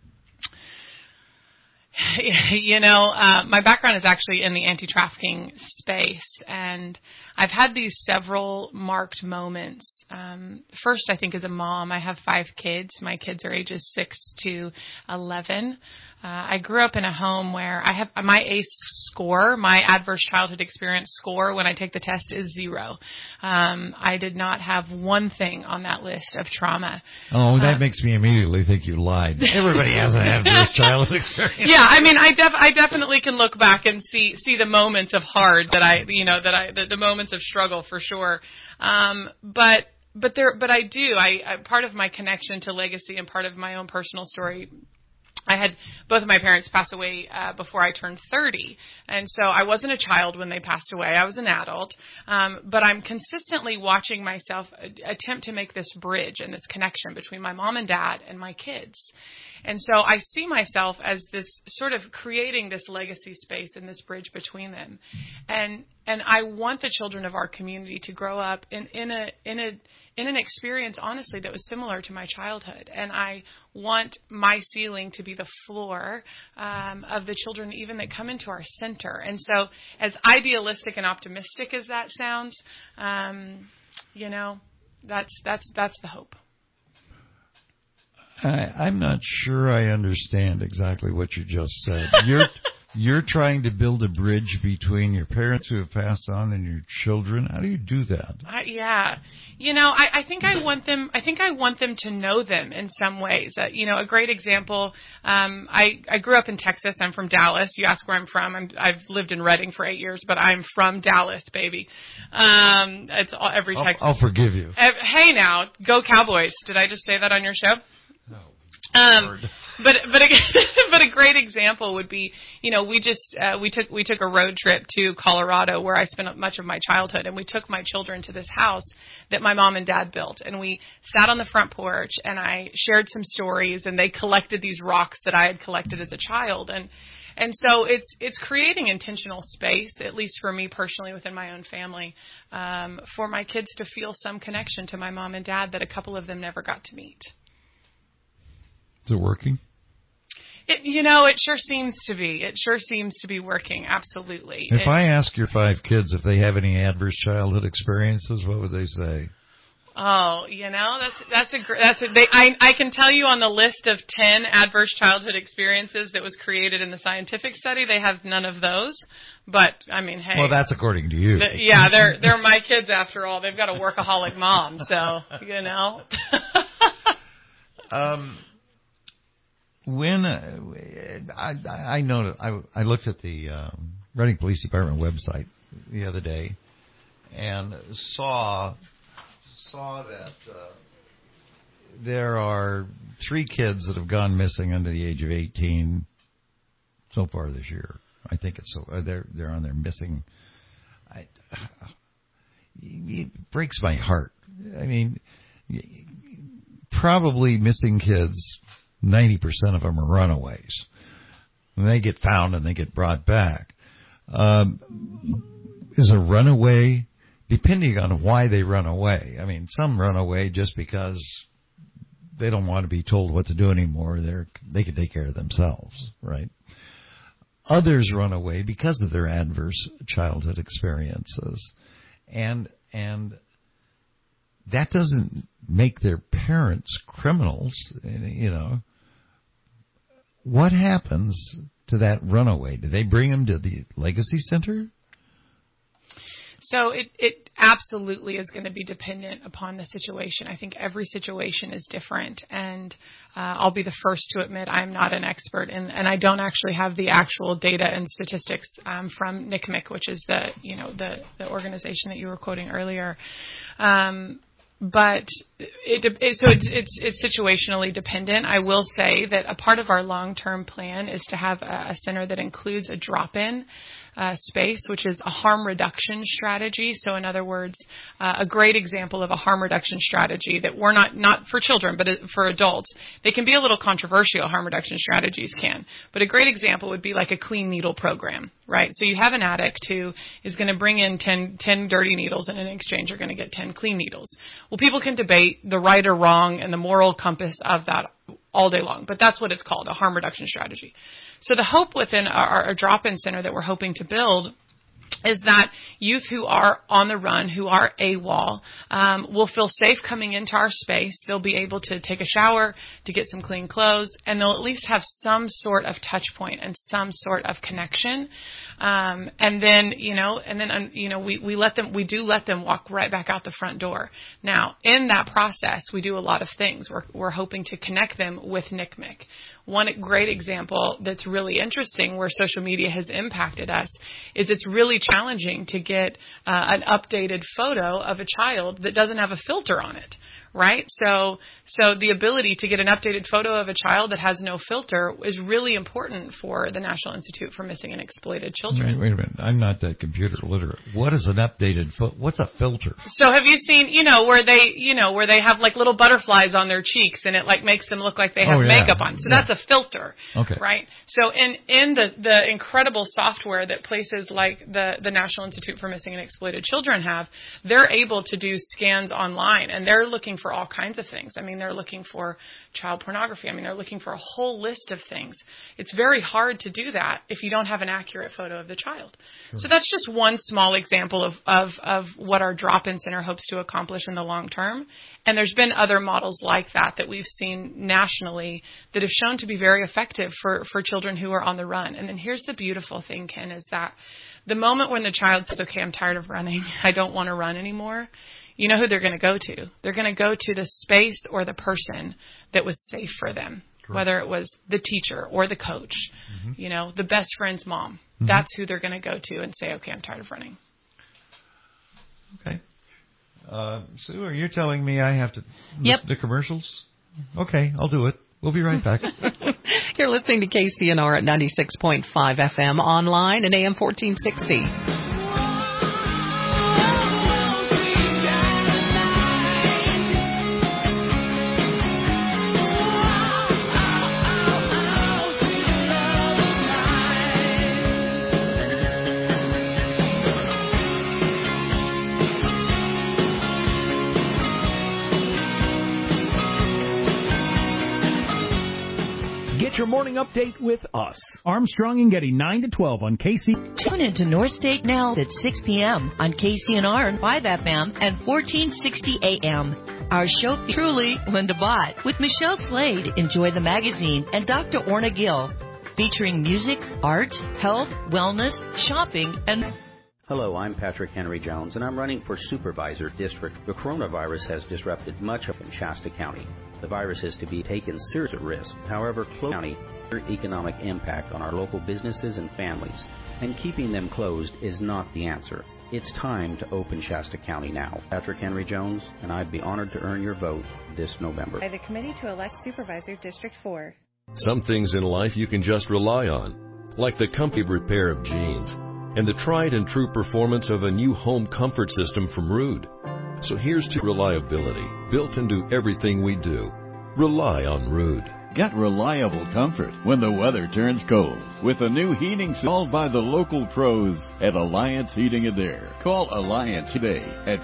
My background is actually in the anti-trafficking space, and I've had these several marked moments. First, I think as a mom, I have 5 kids. My kids are ages 6 to 11. I grew up in a home where I have my ACE score, my adverse childhood experience score when I take the test is 0. I did not have one thing on that list of trauma. Oh, that makes me immediately think you lied. Everybody has an adverse childhood experience. Yeah, I mean, I definitely can look back and see the moments of hard the moments of struggle for sure. But I do. Part of my connection to legacy and part of my own personal story, I had both of my parents pass away before I turned 30. And so I wasn't a child when they passed away. I was an adult. But I'm consistently watching myself attempt to make this bridge and this connection between my mom and dad and my kids. And so I see myself as this sort of creating this legacy space and this bridge between them. And I want the children of our community to grow up in an experience, honestly, that was similar to my childhood. And I want my ceiling to be the floor of the children even that come into our center. And so as idealistic and optimistic as that sounds, that's the hope. I'm not sure I understand exactly what you just said. You're trying to build a bridge between your parents who have passed on and your children. How do you do that? I think I want them to know them in some ways. A great example. I grew up in Texas. I'm from Dallas. You ask where I'm from. I've lived in Redding for 8 years, but I'm from Dallas, baby. It's every Texas. I'll forgive you. Hey, now, go Cowboys! Did I just say that on your show? No. But a great example would be, we took a road trip to Colorado where I spent much of my childhood, and we took my children to this house that my mom and dad built, and we sat on the front porch, and I shared some stories, and they collected these rocks that I had collected as a child, and so it's creating intentional space, at least for me personally within my own family, for my kids to feel some connection to my mom and dad that a couple of them never got to meet. Is it working? It sure seems to be. It sure seems to be working. Absolutely. If I ask your 5 kids if they have any adverse childhood experiences, what would they say? Oh, I can tell you on the list of 10 adverse childhood experiences that was created in the scientific study, they have none of those. But I mean, hey. Well, that's according to you. They're my kids after all. They've got a workaholic mom, so When I noticed, I looked at the Reading Police Department website the other day and saw that there are 3 kids that have gone missing under the age of 18 so far this year. I think it's so they're on their missing. It breaks my heart. I mean, probably missing kids. 90% of them are runaways. And they get found and they get brought back. Is a runaway, depending on why they run away. I mean, some run away just because they don't want to be told what to do anymore. They can take care of themselves, right? Others run away because of their adverse childhood experiences. And that doesn't make their parents criminals, What happens to that runaway? Do they bring them to the Legacy Center? So it absolutely is going to be dependent upon the situation. I think every situation is different, and I'll be the first to admit I'm not an expert, and I don't actually have the actual data and statistics from NCMEC, which is the organization that you were quoting earlier. But it's situationally dependent. I will say that a part of our long-term plan is to have a center that includes a drop-in space, which is a harm reduction strategy. So in other words, a great example of a harm reduction strategy that we're not for children, but for adults. They can be a little controversial, harm reduction strategies can. But a great example would be like a clean needle program, right? So you have an addict who is going to bring in 10 dirty needles, and in exchange you're going to get 10 clean needles. Well, people can debate the right or wrong and the moral compass of that all day long, but that's what it's called, a harm reduction strategy. So the hope within our drop-in center that we're hoping to build is that youth who are on the run, who are AWOL, will feel safe coming into our space. They'll be able to take a shower, to get some clean clothes, and they'll at least have some sort of touch point and some sort of connection. And then we do let them walk right back out the front door. Now, in that process, we do a lot of things. We're hoping to connect them with NCMEC. One great example that's really interesting where social media has impacted us is it's really challenging to get an updated photo of a child that doesn't have a filter on it, right? So the ability to get an updated photo of a child that has no filter is really important for the National Institute for Missing and Exploited Children. Wait a minute. I'm not that computer literate. What is an updated what's a filter? So have you seen, where they have like little butterflies on their cheeks and it like makes them look like they have makeup on. So that's a filter, right? So in the incredible software that places like the National Institute for Missing and Exploited Children have, they're able to do scans online, and they're looking for all kinds of things. I mean, they're looking for child pornography. I mean, they're looking for a whole list of things. It's very hard to do that if you don't have an accurate photo of the child. Sure. So that's just one small example of what our drop-in center hopes to accomplish in the long term. And there's been other models like that we've seen nationally that have shown to be very effective for children who are on the run. And then here's the beautiful thing, Ken, is that the moment when the child says, okay, I'm tired of running, I don't want to run anymore, you know who they're going to go to. They're going to go to the space or the person that was safe for them, whether it was the teacher or the coach, the best friend's mom. That's who they're going to go to and say, okay, I'm tired of running. Okay. Sue, are you telling me I have to listen to commercials? Okay, I'll do it. We'll be right back. You're listening to KCNR at 96.5 FM, online and AM 1460. Your morning update with us. Armstrong and Getty, 9 to 12 on KC. Tune into North State now at 6 p.m. on KCNR, 5 FM, and 1460 AM. Our show, truly Linda Bott, with Michelle Slade, Enjoy the Magazine, and Dr. Orna Gill, featuring music, art, health, wellness, shopping, and... Hello, I'm Patrick Henry Jones, and I'm running for Supervisor District. The coronavirus has disrupted much of Shasta County. The virus is to be taken seriously at risk. However, County economic impact on our local businesses and families, and keeping them closed is not the answer. It's time to open Shasta County now. Patrick Henry Jones, and I'd be honored to earn your vote this November. By the committee to elect Supervisor District 4. Some things in life you can just rely on, like the comfy repair of jeans and the tried and true performance of a new home comfort system from Ruud. So here's to reliability, built into everything we do. Rely on Ruud. Get reliable comfort when the weather turns cold with a new heating solved by the local pros at Alliance Heating and Air. Call Alliance today at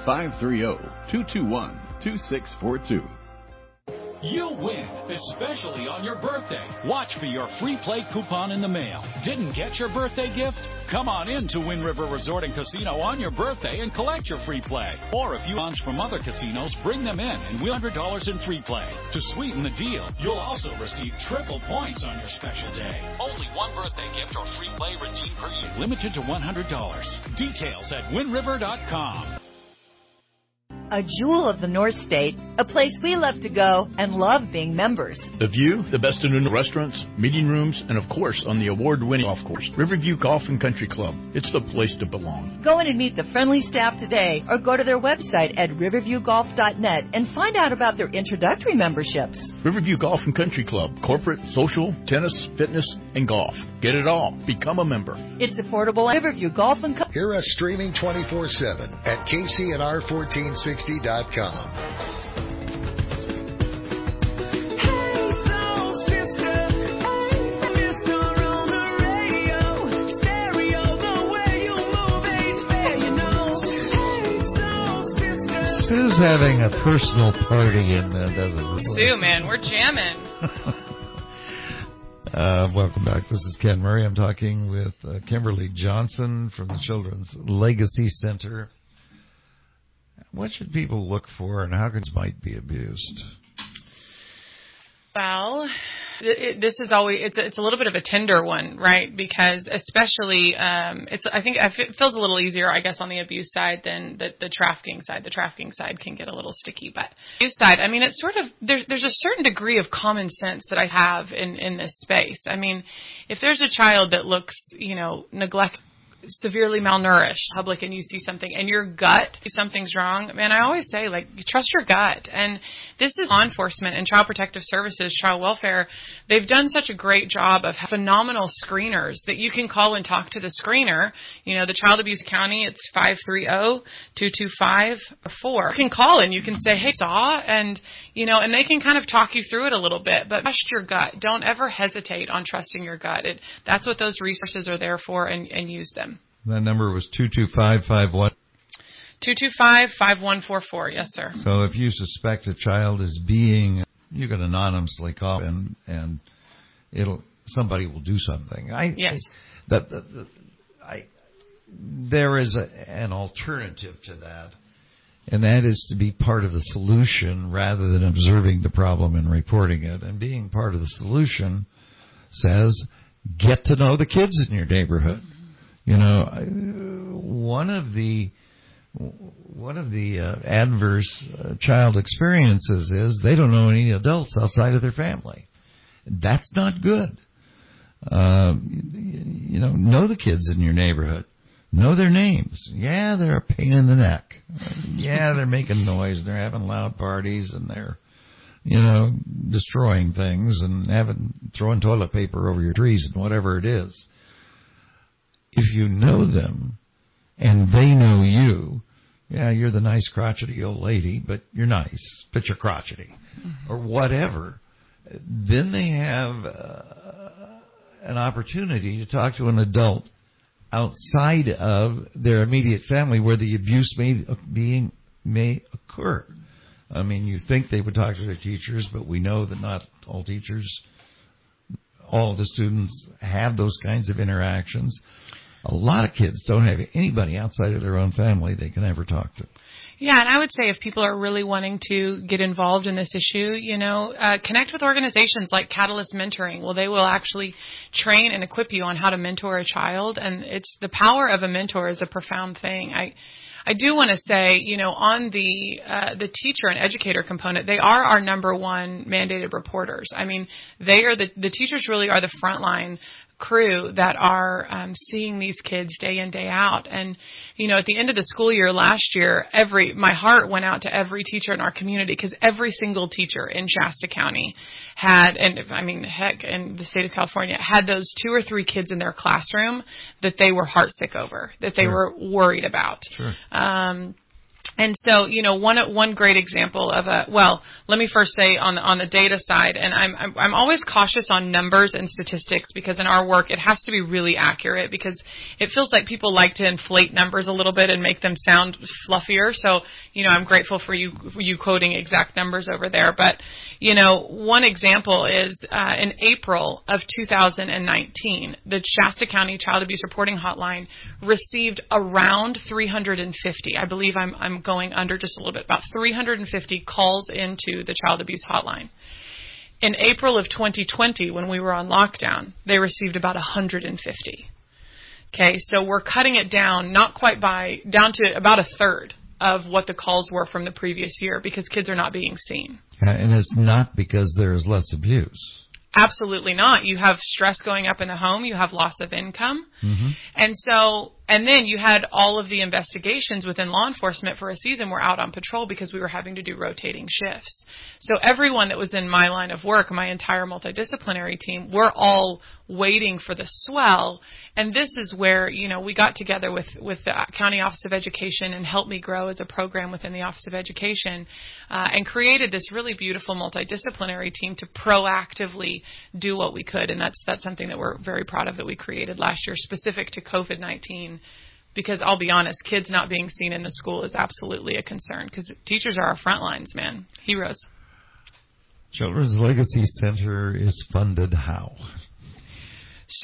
530-221-2642. You'll win, especially on your birthday. Watch for your free play coupon in the mail. Didn't get your birthday gift? Come on in to Wind River Resort and Casino on your birthday and collect your free play. Or if you launch from other casinos, bring them in and win $100 in free play. To sweeten the deal, you'll also receive triple points on your special day. Only one birthday gift or free play redeemed per year. Limited to $100. Details at windriver.com. A jewel of the North State, a place we love to go and love being members. The view, the best in restaurants, meeting rooms, and of course on the award-winning golf course, Riverview Golf and Country Club. It's the place to belong. Go in and meet the friendly staff today or go to their website at riverviewgolf.net and find out about their introductory memberships. Riverview Golf and Country Club, corporate, social, tennis, fitness, and golf. Get it all. Become a member. It's affordable at Riverview Golf and Country. Hear us streaming 24/7 at KCNR1460.com. Sue's having a personal party in Sue, man, we're jamming. Welcome back. This is Ken Murray. I'm talking with Kimberly Johnson from the Children's Legacy Center. What should people look for, and how kids might be abused? Well, this is always it's a little bit of a tender one, right? Because especially it feels a little easier, I guess, on the abuse side than the trafficking side. The trafficking side can get a little sticky, but abuse side, I mean, it's sort of there's a certain degree of common sense that I have in this space. I mean, if there's a child that looks, neglected, severely malnourished, public, and you see something and your gut, something's wrong, man, I always say, you trust your gut. And this is law enforcement and Child Protective Services, Child Welfare. They've done such a great job of phenomenal screeners that you can call and talk to the screener. The Child Abuse County, it's 530-225-4. You can call and you can say, hey, saw, and they can kind of talk you through it a little bit, but trust your gut. Don't ever hesitate on trusting your gut. That's what those resources are there for, and use them. That number was 225-51. 225-5144, yes, sir. So if you suspect a child is being, you can anonymously call and somebody will do something. Yes. There is an alternative to that, and that is to be part of the solution rather than observing the problem and reporting it. And being part of the solution says, get to know the kids in your neighborhood. One of the one of the adverse child experiences is they don't know any adults outside of their family. That's not good. Know the kids in your neighborhood. Know their names. Yeah, they're a pain in the neck. Yeah, they're making noise. They're having loud parties, and they're, destroying things and throwing toilet paper over your trees and whatever it is. If you know them and they know you, yeah, you're the nice crotchety old lady, but you're nice, but you're crotchety, or whatever. Then they have an opportunity to talk to an adult outside of their immediate family where the abuse may occur. I mean, you think they would talk to their teachers, but we know that not all teachers, all of the students have those kinds of interactions. A lot of kids don't have anybody outside of their own family they can ever talk to. Yeah, and I would say if people are really wanting to get involved in this issue, connect with organizations like Catalyst Mentoring. Well, they will actually train and equip you on how to mentor a child, and it's the power of a mentor is a profound thing. I do want to say, on the teacher and educator component, they are our number one mandated reporters. I mean, they are the teachers really are the frontline crew that are seeing these kids day in, day out. And, at the end of the school year last year, my heart went out to every teacher in our community because every single teacher in Shasta County had, and heck, in the state of California, had those 2 or 3 kids in their classroom that they were heartsick over, that they were worried about. Sure. And so, one great example of let me first say on the data side, and I'm always cautious on numbers and statistics because in our work it has to be really accurate because it feels like people like to inflate numbers a little bit and make them sound fluffier. So, I'm grateful for you quoting exact numbers over there. But, one example is in April of 2019, the Shasta County Child Abuse Reporting Hotline received around 350. I believe I'm going under just a little bit, about 350 calls into the Child Abuse Hotline. In April of 2020, when we were on lockdown, they received about 150. Okay, so we're cutting it down, down to about a third of what the calls were from the previous year because kids are not being seen. And it's not because there is less abuse. Absolutely not. You have stress going up in the home. You have loss of income. Mm-hmm. And then you had all of the investigations within law enforcement for a season were out on patrol because we were having to do rotating shifts. So everyone that was in my line of work, my entire multidisciplinary team, we're all waiting for the swell. And this is where, we got together with the County Office of Education and Help Me Grow as a program within the Office of Education and created this really beautiful multidisciplinary team to proactively do what we could. And that's something that we're very proud of that we created last year specific to COVID-19. Because I'll be honest, kids not being seen in the school is absolutely a concern because teachers are our front lines, man. Heroes. Children's Legacy Center is funded how? So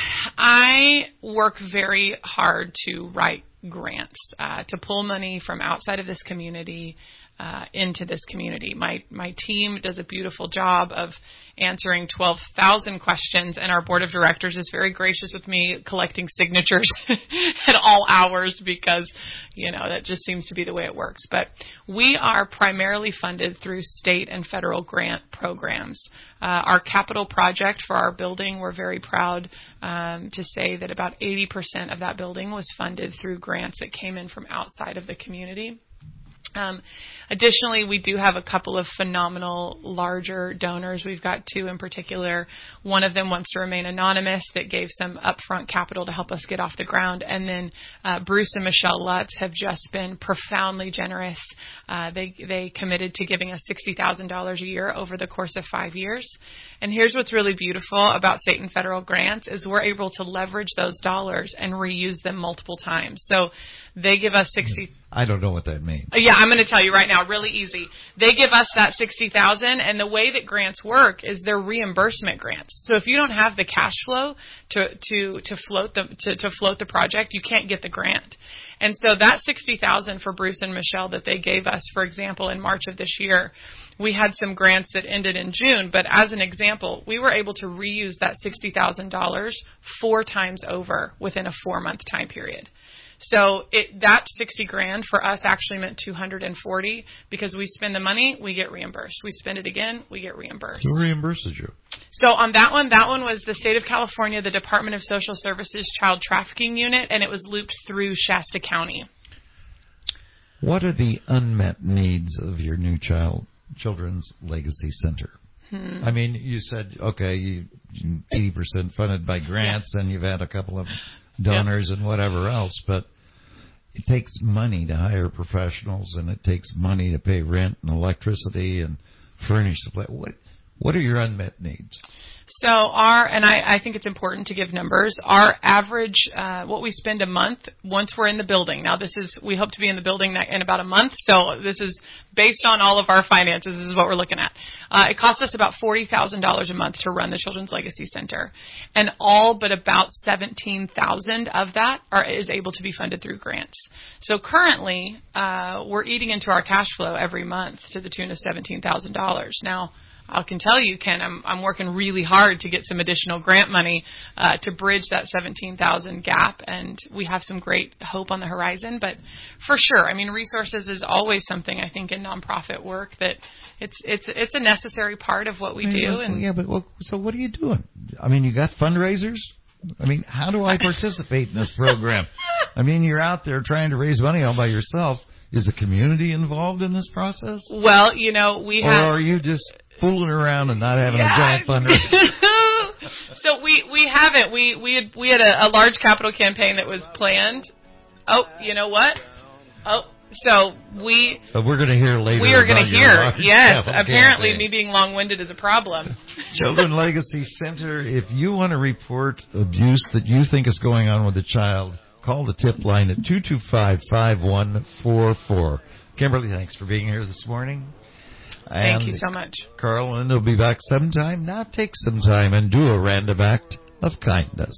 I work very hard to write grants, to pull money from outside of this community into this community. My team does a beautiful job of answering 12,000 questions, and our board of directors is very gracious with me collecting signatures at all hours because, that just seems to be the way it works. But we are primarily funded through state and federal grant programs. Our capital project for our building, we're very proud to say that about 80% of that building was funded through grants that came in from outside of the community. Additionally, we do have a couple of phenomenal larger donors. We've got 2 in particular. One of them wants to remain anonymous that gave some upfront capital to help us get off the ground. And then Bruce and Michelle Lutz have just been profoundly generous. They committed to giving us $60,000 a year over the course of 5 years. And here's what's really beautiful about state and federal grants is we're able to leverage those dollars and reuse them multiple times. So they give us 60. I don't know what that means. Yeah, I'm going to tell you right now, really easy. They give us that $60,000, and the way that grants work is they're reimbursement grants. So if you don't have the cash flow to float the project, you can't get the grant. And so that $60,000 for Bruce and Michelle that they gave us, for example, in March of this year, we had some grants that ended in June, but as an example, we were able to reuse that $60,000 4 times over within a 4-month time period. So that $60,000 for us actually meant $240 because we spend the money, we get reimbursed. We spend it again, we get reimbursed. Who reimburses you? So on that one was the state of California, the Department of Social Services Child Trafficking Unit, and it was looped through Shasta County. What are the unmet needs of your new Children's Legacy Center? I mean, you said, okay, you 80% funded by grants, and you've had a couple of donors and whatever else, but it takes money to hire professionals, and it takes money to pay rent and electricity and furnish supply. What are your unmet needs? So I think it's important to give numbers. Our average, what we spend a month once we're in the building. Now we hope to be in the building in about a month. So this is based on all of our finances. This is what we're looking at. It costs us about $40,000 a month to run the Children's Legacy Center, and all but about $17,000 of that is able to be funded through grants. So currently, we're eating into our cash flow every month to the tune of $17,000. Now, I can tell you, Ken, I'm working really hard to get some additional grant money to bridge that $17,000 gap, and we have some great hope on the horizon. But for sure, I mean, resources is always something I think in nonprofit work that it's a necessary part of what we do. So what are you doing? I mean, you got fundraisers? I mean, how do I participate in this program? I mean, you're out there trying to raise money all by yourself. Is the community involved in this process? Well, we have. Or are you just fooling around and not having a giant fundraiser? So we haven't. We had a large capital campaign that was planned. Oh, you know what? Oh, so we're going to hear later. We are going to hear. Yes, apparently campaign. Me being long-winded is a problem. Children's Legacy Center. If you want to report abuse that you think is going on with a child, call the tip line at 225-5144. Kimberly, thanks for being here this morning. Thank you so much. Carl and will be back sometime. Now take some time and do a random act of kindness.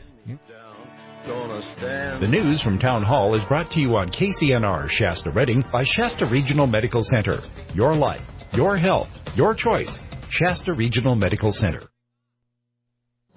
The news from Town Hall is brought to you on KCNR Shasta Redding by Shasta Regional Medical Center. Your life, your health, your choice. Shasta Regional Medical Center.